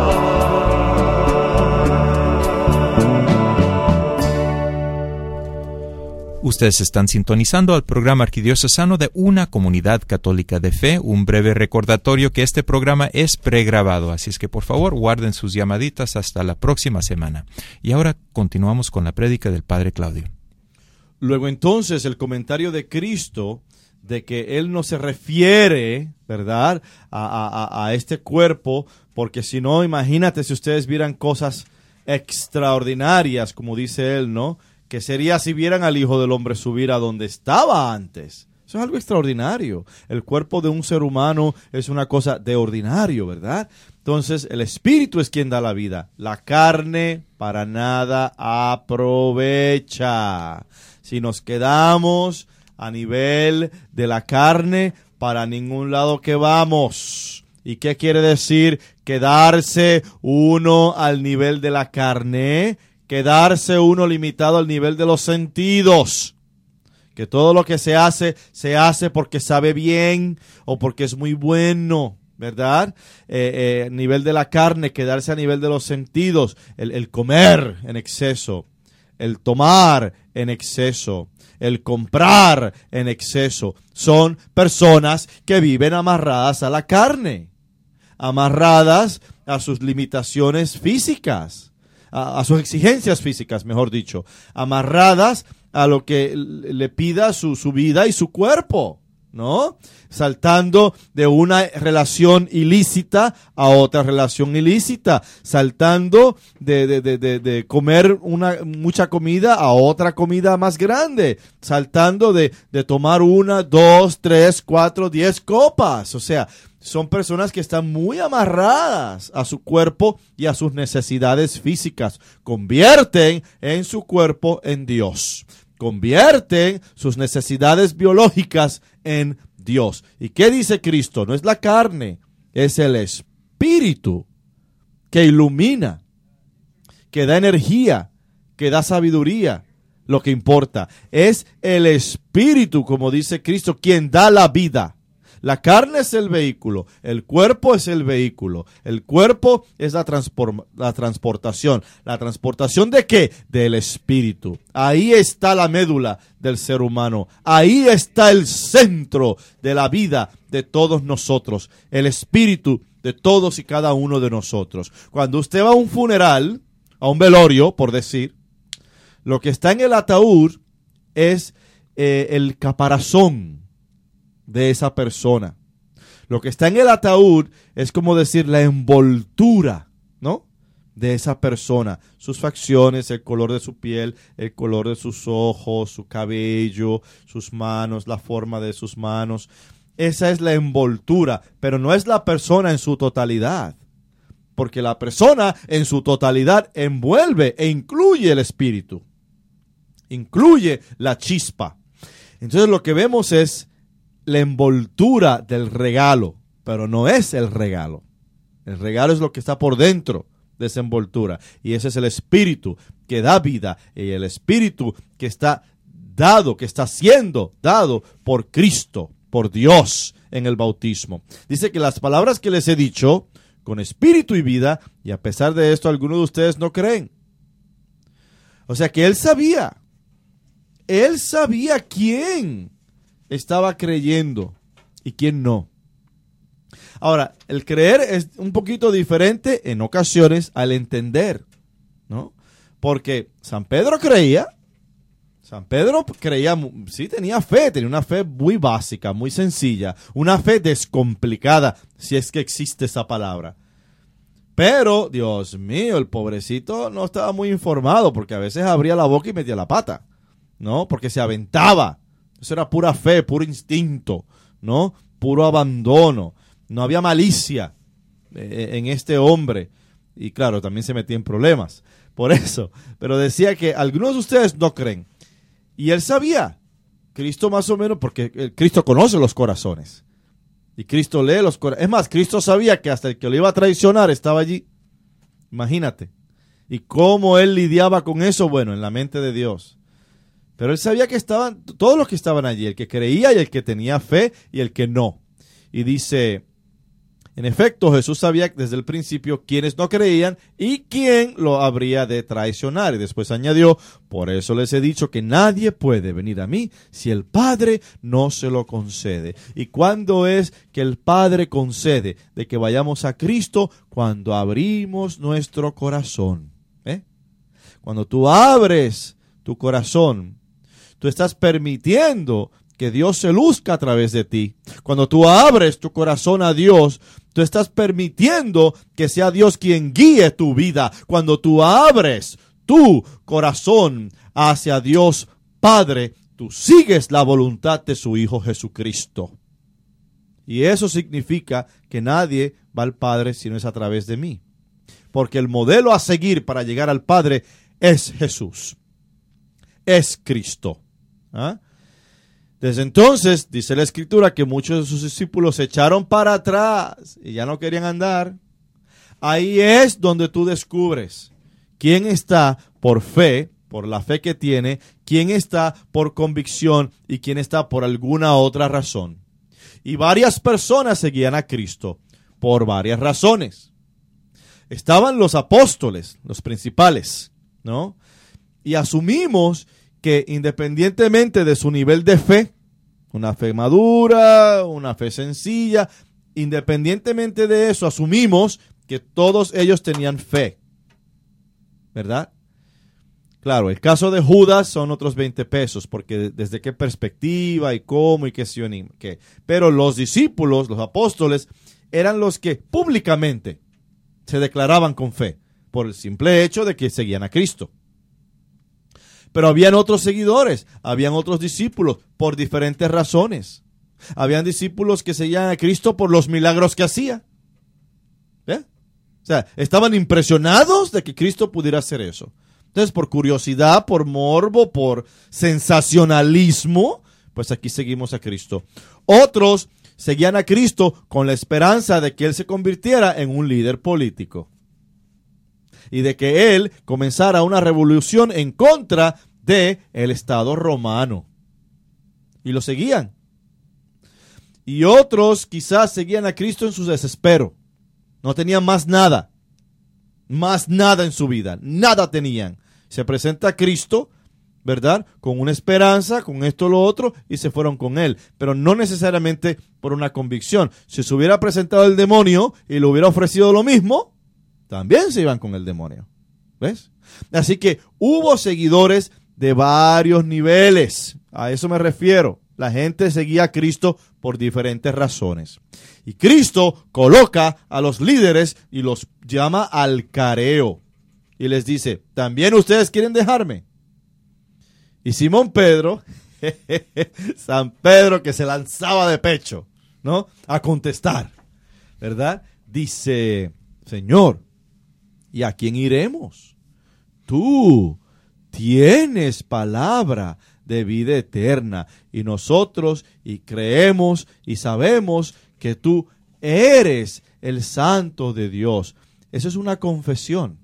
Speaker 3: Ustedes están sintonizando al programa arquidiocesano de Una Comunidad Católica de Fe. Un breve recordatorio que este programa es pregrabado, así es que por favor guarden sus llamaditas hasta la próxima semana. Y ahora continuamos con la prédica del Padre Claudio.
Speaker 4: Luego entonces el comentario de Cristo de que Él no se refiere, ¿verdad?, a, a, a este cuerpo, porque si no, imagínate si ustedes vieran cosas extraordinarias, como dice Él, ¿no?, que sería si vieran al Hijo del Hombre subir a donde estaba antes. Eso es algo extraordinario. El cuerpo de un ser humano es una cosa de ordinario, ¿verdad? Entonces, el Espíritu es quien da la vida. La carne para nada aprovecha. Si nos quedamos a nivel de la carne, para ningún lado que vamos. ¿Y qué quiere decir quedarse uno al nivel de la carne? Quedarse uno limitado al nivel de los sentidos, que todo lo que se hace, se hace porque sabe bien o porque es muy bueno, ¿verdad? Eh, eh, nivel de la carne, quedarse a nivel de los sentidos, el, el comer en exceso, el tomar en exceso, el comprar en exceso, son personas que viven amarradas a la carne. amarradas a sus limitaciones físicas, a, a sus exigencias físicas, mejor dicho, amarradas a lo que le pida su, su vida y su cuerpo, ¿no? Saltando de una relación ilícita a otra relación ilícita, saltando de, de, de, de, de comer una, mucha comida a otra comida más grande, saltando de, de tomar una, dos, tres, cuatro, diez copas. O sea, son personas que están muy amarradas a su cuerpo y a sus necesidades físicas. Convierten en su cuerpo en Dios. Convierten sus necesidades biológicas en Dios. ¿Y qué dice Cristo? No es la carne, es el Espíritu que ilumina, que da energía, que da sabiduría. Lo que importa es el Espíritu, como dice Cristo, quien da la vida. La carne es el vehículo, el cuerpo es el vehículo, el cuerpo es la, transpor- la transportación. ¿La transportación de qué? Del espíritu. Ahí está la médula del ser humano, ahí está el centro de la vida de todos nosotros, el espíritu de todos y cada uno de nosotros. Cuando usted va a un funeral, a un velorio, por decir, lo que está en el ataúd es eh, el caparazón de esa persona. Lo que está en el ataúd es como decir la envoltura, ¿no? De esa persona, sus facciones, el color de su piel, el color de sus ojos, su cabello, sus manos, la forma de sus manos. Esa es la envoltura, pero no es la persona en su totalidad, porque la persona en su totalidad envuelve e incluye el espíritu, incluye la chispa. Entonces lo que vemos es la envoltura del regalo, pero no es el regalo. El regalo es lo que está por dentro de esa envoltura, y ese es el espíritu que da vida, y el espíritu que está dado, que está siendo dado por Cristo, por Dios en el bautismo. Dice que las palabras que les he dicho, con espíritu y vida, y a pesar de esto algunos de ustedes no creen. O sea que él sabía, él sabía quién estaba creyendo y quién no. Ahora, el creer es un poquito diferente en ocasiones al entender, ¿no? Porque San Pedro creía, San Pedro creía, sí tenía fe, tenía una fe muy básica, muy sencilla, una fe descomplicada, si es que existe esa palabra. Pero, Dios mío, el pobrecito no estaba muy informado, porque a veces abría la boca y metía la pata, ¿no? Porque se aventaba. Eso era pura fe, puro instinto, ¿no? Puro abandono. No había malicia eh, en este hombre. Y claro, también se metía en problemas. Por eso. Pero decía que algunos de ustedes no creen. Y él sabía. Cristo más o menos, porque Cristo conoce los corazones. Y Cristo lee los corazones. Es más, Cristo sabía que hasta el que lo iba a traicionar estaba allí. Imagínate. Y cómo él lidiaba con eso, bueno, en la mente de Dios. Pero él sabía que estaban, todos los que estaban allí, el que creía y el que tenía fe y el que no. Y dice, en efecto, Jesús sabía desde el principio quiénes no creían y quién lo habría de traicionar. Y después añadió, por eso les he dicho que nadie puede venir a mí si el Padre no se lo concede. ¿Y cuándo es que el Padre concede de que vayamos a Cristo? Cuando abrimos nuestro corazón. ¿Eh? Cuando tú abres tu corazón, tú estás permitiendo que Dios se luzca a través de ti. Cuando tú abres tu corazón a Dios, tú estás permitiendo que sea Dios quien guíe tu vida. Cuando tú abres tu corazón hacia Dios Padre, tú sigues la voluntad de su Hijo Jesucristo. Y eso significa que nadie va al Padre si no es a través de mí. Porque el modelo a seguir para llegar al Padre es Jesús. Es Cristo. ¿Ah? Desde entonces, dice la Escritura, que muchos de sus discípulos se echaron para atrás y ya no querían andar. Ahí es donde tú descubres quién está por fe, por la fe que tiene, quién está por convicción y quién está por alguna otra razón. Y varias personas seguían a Cristo por varias razones. Estaban los apóstoles, los principales, ¿no? Y asumimos que independientemente de su nivel de fe, una fe madura, una fe sencilla, independientemente de eso, asumimos que todos ellos tenían fe, ¿verdad? Claro, el caso de Judas son otros veinte pesos, porque desde qué perspectiva y cómo y qué sí y qué. Pero los discípulos, los apóstoles, eran los que públicamente se declaraban con fe, por el simple hecho de que seguían a Cristo. Pero habían otros seguidores, habían otros discípulos, por diferentes razones. Habían discípulos que seguían a Cristo por los milagros que hacía. ¿Eh? O sea, estaban impresionados de que Cristo pudiera hacer eso. Entonces, por curiosidad, por morbo, por sensacionalismo, pues aquí seguimos a Cristo. Otros seguían a Cristo con la esperanza de que Él se convirtiera en un líder político y de que Él comenzara una revolución en contra del Estado romano. Y lo seguían. Y otros quizás seguían a Cristo en su desespero. No tenían más nada. Más nada en su vida. Nada tenían. Se presenta a Cristo, ¿verdad? Con una esperanza, con esto o lo otro, y se fueron con Él. Pero no necesariamente por una convicción. Si se hubiera presentado el demonio y le hubiera ofrecido lo mismo, también se iban con el demonio. ¿Ves? Así que hubo seguidores de varios niveles. A eso me refiero. La gente seguía a Cristo por diferentes razones. Y Cristo coloca a los líderes y los llama al careo. Y les dice, ¿también ustedes quieren dejarme? Y Simón Pedro, San Pedro que se lanzaba de pecho, ¿no? A contestar, ¿verdad? Dice, Señor, ¿y a quién iremos? Tú tienes palabra de vida eterna, y nosotros y creemos y sabemos que tú eres el Santo de Dios. Eso es una confesión.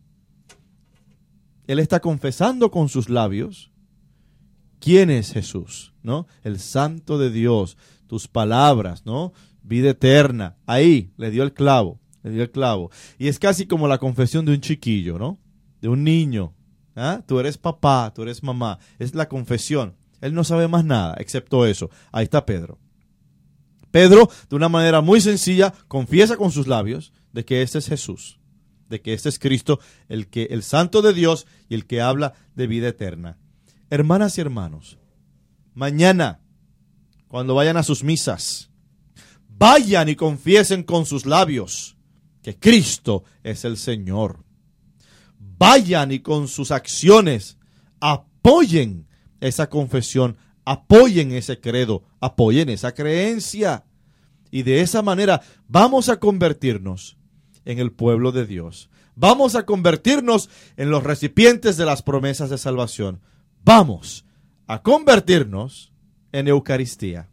Speaker 4: Él está confesando con sus labios quién es Jesús, ¿no? El Santo de Dios, tus palabras, ¿no? Vida eterna. Ahí le dio el clavo, le dio el clavo. Y es casi como la confesión de un chiquillo, ¿no? De un niño. ¿Ah? Tú eres papá, tú eres mamá. Es la confesión. Él no sabe más nada excepto eso. Ahí está Pedro. Pedro, de una manera muy sencilla, confiesa con sus labios de que este es Jesús, de que este es Cristo, el que, el Santo de Dios y el que habla de vida eterna. Hermanas y hermanos, mañana, cuando vayan a sus misas, vayan y confiesen con sus labios que Cristo es el Señor. Vayan y con sus acciones apoyen esa confesión, apoyen ese credo, apoyen esa creencia. Y de esa manera vamos a convertirnos en el pueblo de Dios. Vamos a convertirnos en los recipientes de las promesas de salvación. Vamos a convertirnos en Eucaristía.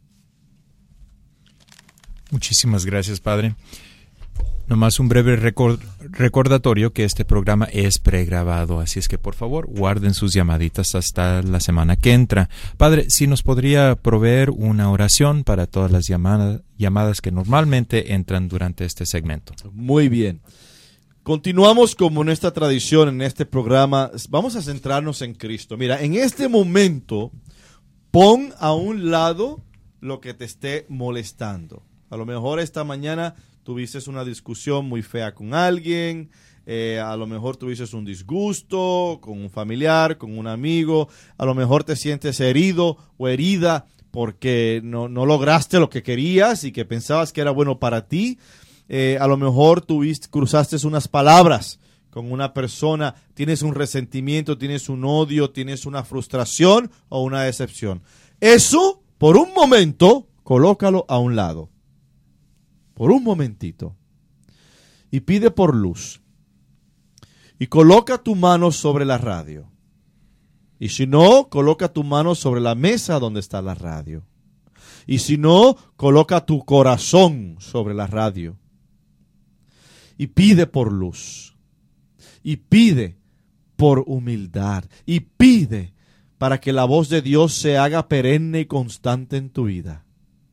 Speaker 3: Muchísimas gracias, Padre. Nomás un breve record, recordatorio que este programa es pregrabado, así es que por favor guarden sus llamaditas hasta la semana que entra. Padre, si nos podría proveer una oración para todas las llamadas, llamadas que normalmente entran durante este segmento.
Speaker 4: Muy bien. Continuamos como nuestra tradición en este programa. Vamos a centrarnos en Cristo. Mira, en este momento pon a un lado lo que te esté molestando. A lo mejor esta mañana tuviste una discusión muy fea con alguien, eh, a lo mejor tuviste un disgusto con un familiar, con un amigo, a lo mejor te sientes herido o herida porque no, no lograste lo que querías y que pensabas que era bueno para ti. Eh, a lo mejor tuviste, cruzaste unas palabras con una persona, tienes un resentimiento, tienes un odio, tienes una frustración o una decepción. Eso, por un momento, colócalo a un lado. Por un momentito. Y pide por luz. Y coloca tu mano sobre la radio. Y si no, coloca tu mano sobre la mesa donde está la radio. Y si no, coloca tu corazón sobre la radio. Y pide por luz. Y pide por humildad. Y pide para que la voz de Dios se haga perenne y constante en tu vida.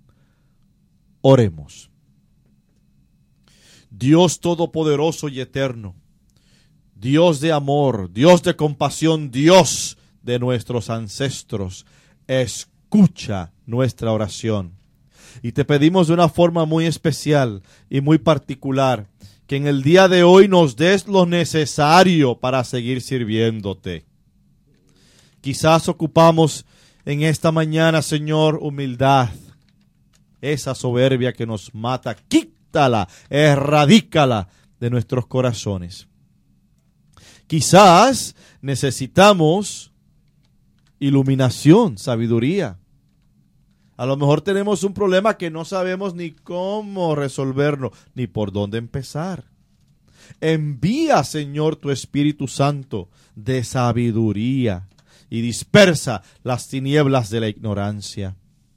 Speaker 4: Oremos. Dios todopoderoso y eterno, Dios de amor, Dios de compasión, Dios de nuestros ancestros, escucha nuestra oración. Y te pedimos de una forma muy especial y muy particular que en el día de hoy nos des lo necesario para seguir sirviéndote. Quizás ocupamos en esta mañana, Señor, humildad. Esa soberbia que nos mata, quítala, erradícala de nuestros corazones. Quizás necesitamos iluminación, sabiduría. A lo mejor tenemos un problema que no sabemos ni cómo resolverlo, ni por dónde empezar. Envía, Señor, tu Espíritu Santo de sabiduría y dispersa las tinieblas de la ignorancia.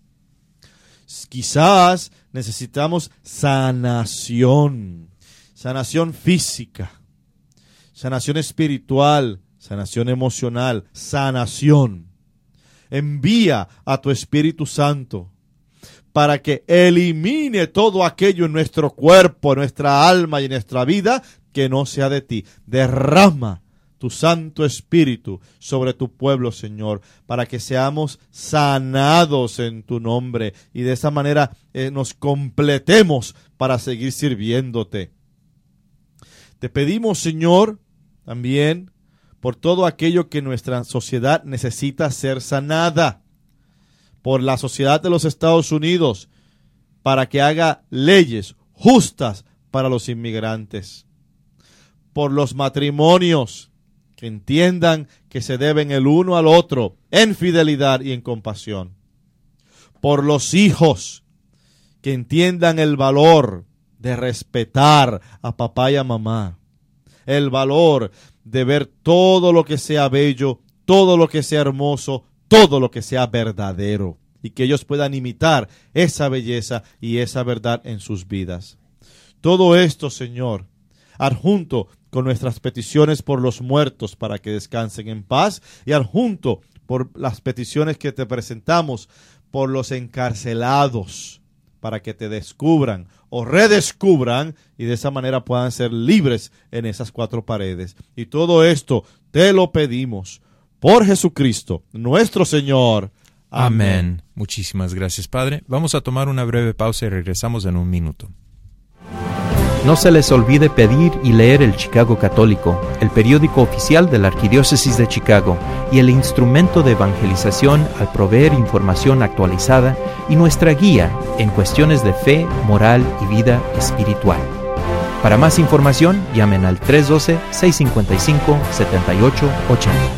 Speaker 4: Quizás necesitamos sanación, sanación física, sanación espiritual, sanación emocional, sanación. Envía a tu Espíritu Santo para que elimine todo aquello en nuestro cuerpo, en nuestra alma y en nuestra vida que no sea de ti. Derrama tu Santo Espíritu sobre tu pueblo, Señor, para que seamos sanados en tu nombre y de esa manera eh, nos completemos para seguir sirviéndote. Te pedimos, Señor, también por todo aquello que nuestra sociedad necesita ser sanada, por la sociedad de los Estados Unidos, para que haga leyes justas para los inmigrantes, por los matrimonios que entiendan que se deben el uno al otro en fidelidad y en compasión, por los hijos que entiendan el valor de respetar a papá y a mamá, el valor de ver todo lo que sea bello, todo lo que sea hermoso, todo lo que sea verdadero, y que ellos puedan imitar esa belleza y esa verdad en sus vidas. Todo esto, Señor, adjunto con nuestras peticiones por los muertos para que descansen en paz, y adjunto por las peticiones que te presentamos por los encarcelados, para que te descubran o redescubran y de esa manera puedan ser libres en esas cuatro paredes. Y todo esto te lo pedimos por Jesucristo, nuestro Señor.
Speaker 3: Amén.
Speaker 4: Amén.
Speaker 3: Muchísimas gracias, Padre. Vamos a tomar una breve pausa y regresamos en un minuto.
Speaker 1: No se les olvide pedir y leer el Chicago Católico, el periódico oficial de la Arquidiócesis de Chicago y el instrumento de evangelización al proveer información actualizada y nuestra guía en cuestiones de fe, moral y vida espiritual. Para más información, llamen al tres uno dos, seis cinco cinco, siete ocho ocho cero.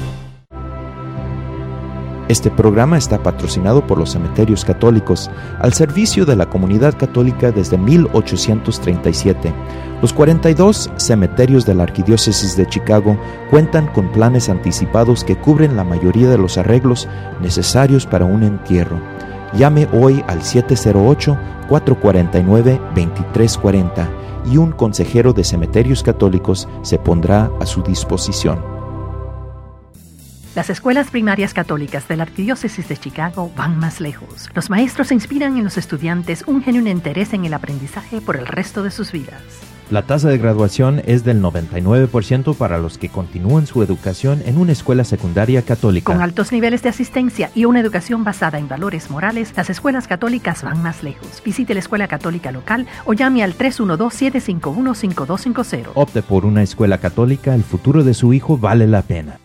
Speaker 1: Este programa está patrocinado por los cementerios católicos, al servicio de la comunidad católica desde mil ochocientos treinta y siete. Los cuarenta y dos cementerios de la Arquidiócesis de Chicago cuentan con planes anticipados que cubren la mayoría de los arreglos necesarios para un entierro. Llame hoy al siete cero ocho, cuatro cuatro nueve, dos tres cuatro cero y un consejero de cementerios católicos se pondrá a su disposición.
Speaker 7: Las escuelas primarias católicas de la Arquidiócesis de Chicago van más lejos. Los maestros inspiran en los estudiantes un genuino interés en el aprendizaje por el resto de sus vidas.
Speaker 1: La tasa de graduación es del noventa y nueve por ciento para los que continúan su educación en una escuela secundaria católica.
Speaker 7: Con altos niveles de asistencia y una educación basada en valores morales, las escuelas católicas van más lejos. Visite la escuela católica local o llame al tres uno dos, siete cinco uno, cinco dos cinco cero.
Speaker 1: Opte por una escuela católica, el futuro de su hijo vale la pena.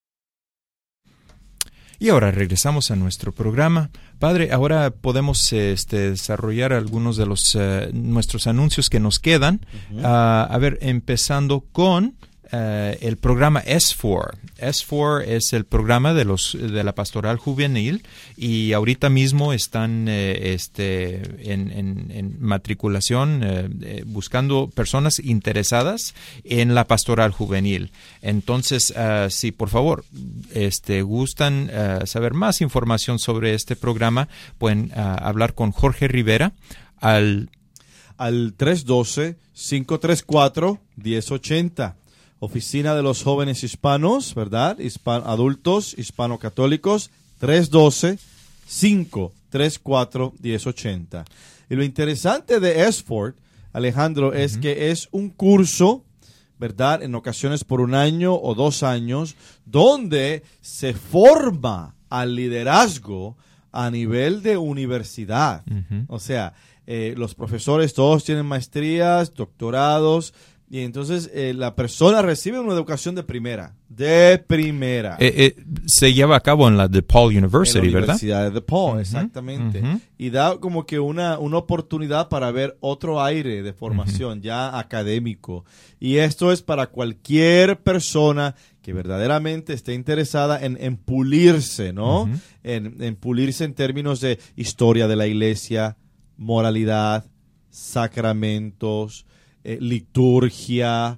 Speaker 3: Y ahora regresamos a nuestro programa. Padre, ahora podemos este, desarrollar algunos de los uh, nuestros anuncios que nos quedan. Uh-huh. Uh, a ver, empezando con uh, el programa S cuatro. S cuatro es el programa de los de la pastoral juvenil y ahorita mismo están eh, este, en, en, en matriculación eh, eh, buscando personas interesadas en la pastoral juvenil. Entonces, uh, si por favor este, gustan uh, saber más información sobre este programa, pueden uh, hablar con Jorge Rivera al,
Speaker 4: al tres uno dos, cinco tres cuatro, uno cero ocho cero. Oficina de los Jóvenes Hispanos, ¿verdad? Hispan- adultos hispano-católicos, tres uno dos, cinco tres cuatro, uno cero ocho cero. Y lo interesante de S cuatro, Alejandro, uh-huh. es que es un curso, ¿verdad? En ocasiones por un año o dos años, donde se forma al liderazgo a nivel de universidad.
Speaker 3: Uh-huh.
Speaker 4: O sea, eh, los profesores todos tienen maestrías, doctorados, y entonces eh, la persona recibe una educación de primera, de primera.
Speaker 3: Eh, eh, se lleva a cabo en la DePaul University,
Speaker 4: en la
Speaker 3: ¿verdad?
Speaker 4: Universidad de DePaul,
Speaker 3: Uh-huh,
Speaker 4: exactamente.
Speaker 3: uh-huh.
Speaker 4: Y da como que una, una oportunidad para ver otro aire de formación, uh-huh. ya académico. Y esto es para cualquier persona que verdaderamente esté interesada en, en pulirse, ¿no?
Speaker 3: Uh-huh.
Speaker 4: En, en pulirse en términos de historia de la iglesia, moralidad, sacramentos, eh, liturgia,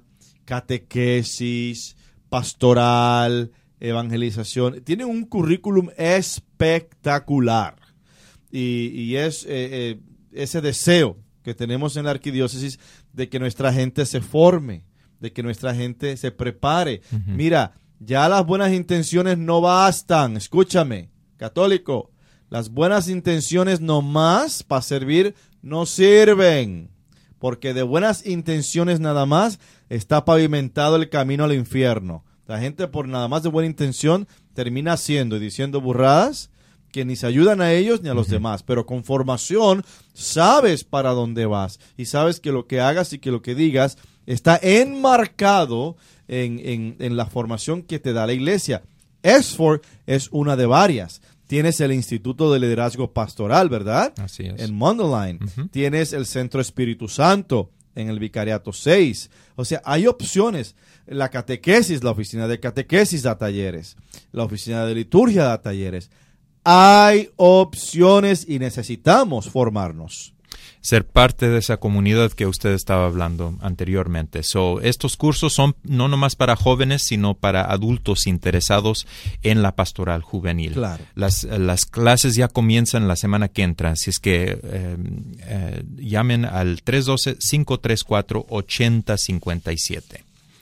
Speaker 4: catequesis, pastoral, evangelización. Tienen un currículum espectacular. Y, y es eh, eh, ese deseo que tenemos en la arquidiócesis de que nuestra gente se forme, de que nuestra gente se prepare. Uh-huh. Mira, ya las buenas intenciones no bastan. Escúchame, católico, las buenas intenciones nomás para servir no sirven, porque de buenas intenciones nada más está pavimentado el camino al infierno. La gente por nada más de buena intención termina haciendo y diciendo burradas que ni se ayudan a ellos ni a los uh-huh. demás, pero con formación sabes para dónde vas y sabes que lo que hagas y que lo que digas está enmarcado en, en, en la formación que te da la iglesia. Exford es una de varias. Tienes el Instituto de Liderazgo Pastoral, ¿verdad?
Speaker 3: Así es.
Speaker 4: En Mundelein. Uh-huh. Tienes el Centro Espíritu Santo en el Vicariato seis. O sea, hay opciones. La catequesis, la oficina de catequesis da talleres. La oficina de liturgia da talleres. Hay opciones y necesitamos formarnos.
Speaker 3: Ser parte de esa comunidad que usted estaba hablando anteriormente. So, estos cursos son no nomás para jóvenes, sino para adultos interesados en la pastoral juvenil.
Speaker 4: Claro.
Speaker 3: Las, las clases ya comienzan la semana que entra, así es que eh, eh, llamen al tres uno dos, cinco tres cuatro, ocho cero cinco siete.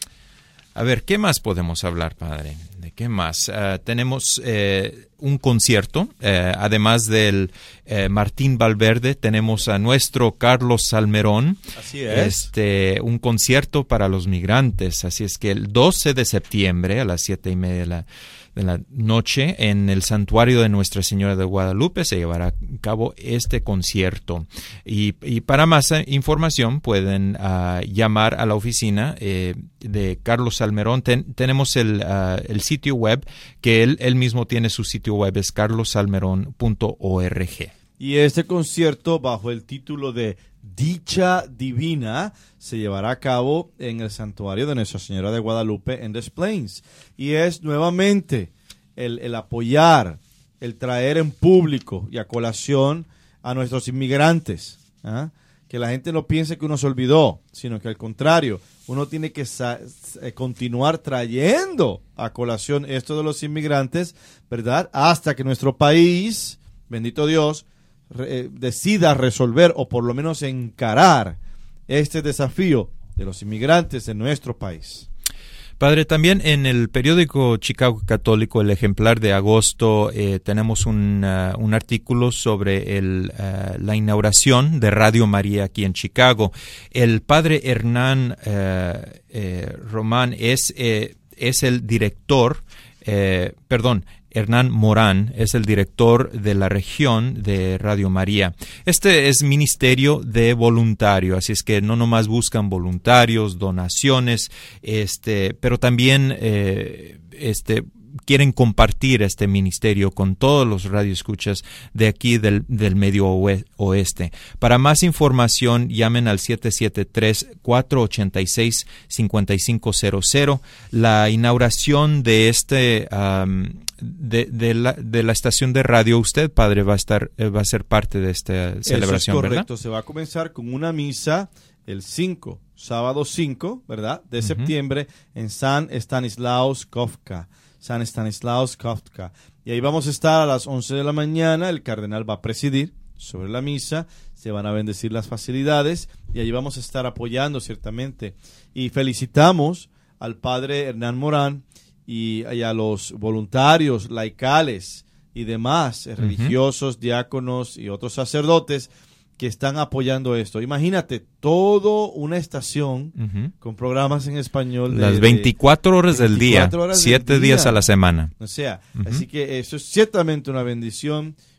Speaker 3: A ver, ¿qué más podemos hablar, padre? ¿De qué más? Uh, tenemos eh, un concierto, uh, además del uh, Martín Valverde, tenemos a nuestro Carlos Salmerón.
Speaker 4: Así es.
Speaker 3: Este, un concierto para los migrantes, así es que el doce de septiembre a las siete y media de la, de la noche en el Santuario de Nuestra Señora de Guadalupe se llevará a cabo este concierto. Y, y para más información pueden uh, llamar a la oficina eh, de Carlos Salmerón. Ten, tenemos el, uh, el sitio web, que él, él mismo tiene su sitio web, es carlos salmerón punto org.
Speaker 4: Y este concierto, bajo el título de Dicha Divina, se llevará a cabo en el Santuario de Nuestra Señora de Guadalupe en Des Plaines. Y es nuevamente el, el apoyar, el traer en público y a colación a nuestros inmigrantes. ¿Ah? Que la gente no piense que uno se olvidó, sino que al contrario, uno tiene que sa- continuar trayendo a colación esto de los inmigrantes, ¿verdad? Hasta que nuestro país, bendito Dios, re- decida resolver o por lo menos encarar este desafío de los inmigrantes en nuestro país.
Speaker 3: Padre, también en el periódico Chicago Católico, el ejemplar de agosto, eh, tenemos un, uh, un artículo sobre el, uh, la inauguración de Radio María aquí en Chicago. El padre Hernán uh, eh, Román es, eh, es el director, eh, perdón, Hernán Morán es el director de la región de Radio María. Este es ministerio de voluntario, así es que no nomás buscan voluntarios, donaciones, este, pero también eh, este, quieren compartir este ministerio con todos los radioescuchas de aquí del, del medio oeste. Para más información, llamen al siete siete tres, cuatro ocho seis, cinco cinco cero cero. La inauguración de este um, de, de, la, de la estación de radio, usted, padre, va a estar va a ser parte de esta celebración,
Speaker 4: Eso es correcto,
Speaker 3: ¿verdad?
Speaker 4: Se va a comenzar con una misa el cinco, sábado cinco, ¿verdad? De uh-huh. septiembre en San Stanislaus Kofka. San Stanislaus Kofka. Y ahí vamos a estar a las once de la mañana. El cardenal va a presidir sobre la misa. Se van a bendecir las facilidades. Y ahí vamos a estar apoyando ciertamente. Y felicitamos al padre Hernán Morán y, y a los voluntarios, laicales y demás, uh-huh. religiosos, diáconos y otros sacerdotes que están apoyando esto. Imagínate, todo una estación uh-huh. con programas en español. De,
Speaker 3: Las veinticuatro horas del día, siete días a la semana.
Speaker 4: O sea,
Speaker 3: uh-huh.
Speaker 4: así que eso es ciertamente una bendición,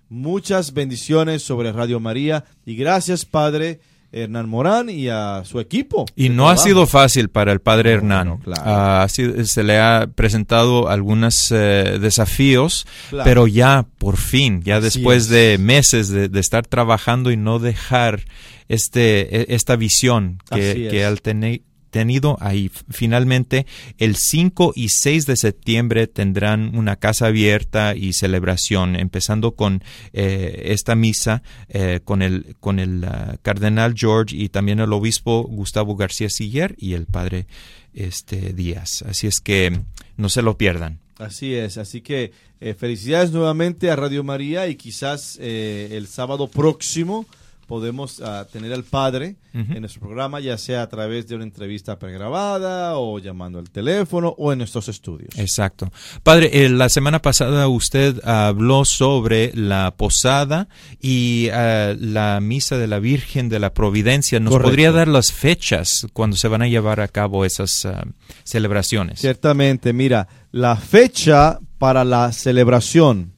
Speaker 4: Muchas bendiciones sobre Radio María y gracias, Padre Hernán Morán, y a su equipo.
Speaker 3: Y no ha sido fácil para el Padre
Speaker 4: no,
Speaker 3: Hernán.
Speaker 4: No, claro.
Speaker 3: uh, ha sido, se le ha presentado algunos uh, desafíos,
Speaker 4: claro.
Speaker 3: pero ya por fin, ya
Speaker 4: Así
Speaker 3: después
Speaker 4: es.
Speaker 3: de meses de, de estar trabajando y no dejar este esta visión que, que él tiene tenido ahí. Finalmente, el cinco y seis de septiembre tendrán una casa abierta y celebración, empezando con eh, esta misa eh, con el con el uh, cardenal George y también el obispo Gustavo García Siller y el padre este Díaz. Así es que no se lo pierdan.
Speaker 4: Así es, así que eh, felicidades nuevamente a Radio María y quizás eh, el sábado próximo podemos uh, tener al Padre uh-huh. en nuestro programa, ya sea a través de una entrevista pregrabada o llamando al teléfono o en nuestros estudios.
Speaker 3: Exacto. Padre, eh, la semana pasada usted habló sobre la posada y uh, la misa de la Virgen de la Providencia. ¿Nos
Speaker 4: Correcto.
Speaker 3: podría dar las fechas cuando se van a llevar a cabo esas uh, celebraciones?
Speaker 4: Ciertamente, mira, la fecha para la celebración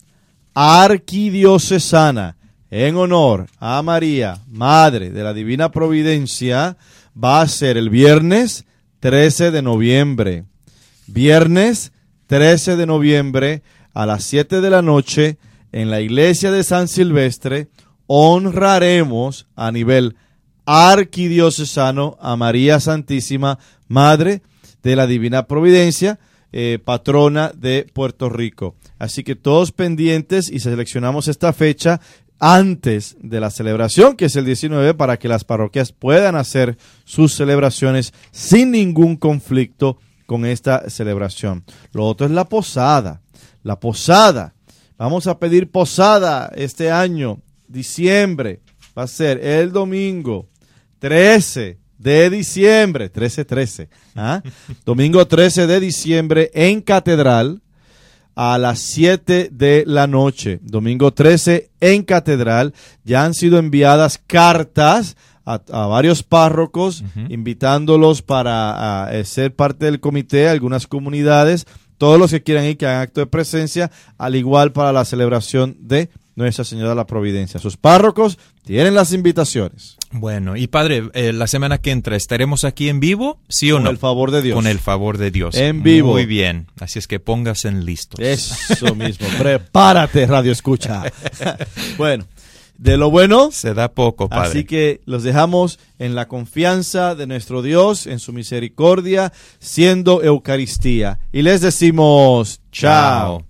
Speaker 4: arquidiocesana en honor a María, Madre de la Divina Providencia, va a ser el viernes trece de noviembre. Viernes trece de noviembre a las siete de la noche en la iglesia de San Silvestre honraremos a nivel arquidiocesano a María Santísima, Madre de la Divina Providencia, eh, patrona de Puerto Rico. Así que todos pendientes y seleccionamos esta fecha antes de la celebración, que es el diecinueve, para que las parroquias puedan hacer sus celebraciones sin ningún conflicto con esta celebración. Lo otro es la posada. La posada. Vamos a pedir posada este año, diciembre. Va a ser el domingo trece de diciembre. trece trece. ¿ah? Domingo trece de diciembre en Catedral, a las siete de la noche, domingo trece en Catedral. Ya han sido enviadas cartas a, a varios párrocos, uh-huh. invitándolos para a, a ser parte del comité, algunas comunidades, todos los que quieran ir, que hagan acto de presencia, al igual para la celebración de Nuestra Señora de la Providencia. Sus párrocos tienen las invitaciones.
Speaker 3: Bueno, y Padre, eh, la semana que entra, ¿estaremos aquí en vivo? ¿Sí o
Speaker 4: Con
Speaker 3: no?
Speaker 4: Con el favor de Dios.
Speaker 3: Con el favor de Dios.
Speaker 4: En vivo.
Speaker 3: Muy bien. Así es que pónganse en listos.
Speaker 4: Eso mismo. Prepárate, Radio Escucha. Bueno, de lo bueno
Speaker 3: se da poco, Padre.
Speaker 4: Así que los dejamos en la confianza de nuestro Dios, en su misericordia, siendo Eucaristía. Y les decimos chao.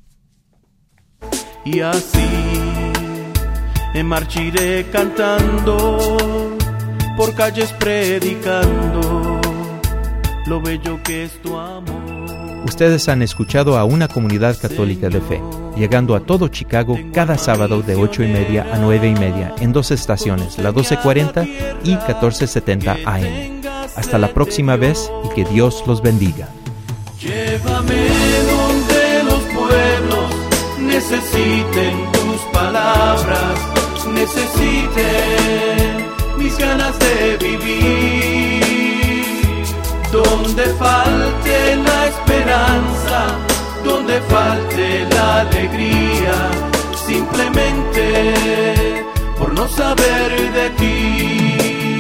Speaker 2: Y así me marchiré cantando, por calles predicando lo bello que es tu amor.
Speaker 1: Ustedes han escuchado a Una Comunidad Católica de Fe, llegando a todo Chicago cada sábado de ocho y media a nueve y media en dos estaciones, la doce cuarenta y catorce setenta A M. Hasta la próxima vez y que Dios los bendiga.
Speaker 2: Llévame donde los pueblos necesiten tus palabras, necesiten mis ganas de vivir, donde falte la esperanza, donde falte la alegría, simplemente por no saber de ti.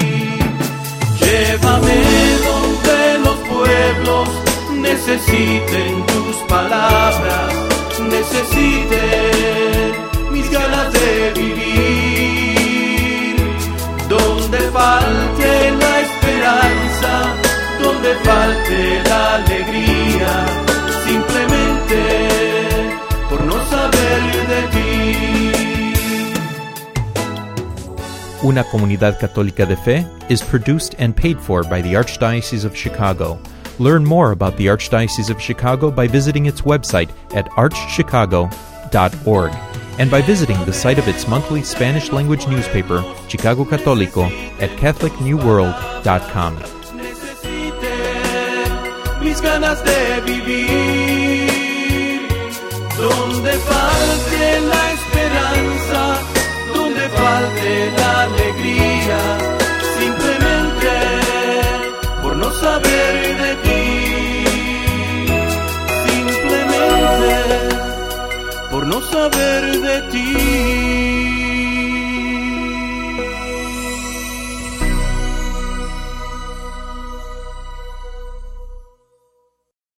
Speaker 2: Llévame donde los pueblos necesiten tus palabras, necesiten mis ganas de vivir, donde falte la esperanza, donde falte la alegría, simplemente por no saber de ti.
Speaker 1: Una Comunidad Católica de Fe is produced and paid for by the Archdiocese of Chicago. Learn more about the Archdiocese of Chicago by visiting its website at arch chicago dot org and by visiting the site of its monthly Spanish-language newspaper, Chicago Católico, at catholic new world dot com.
Speaker 2: Mis ganas de vivir, donde falte la esperanza, donde falte la alegría, simplemente por no saber de ti, simplemente por no saber de ti.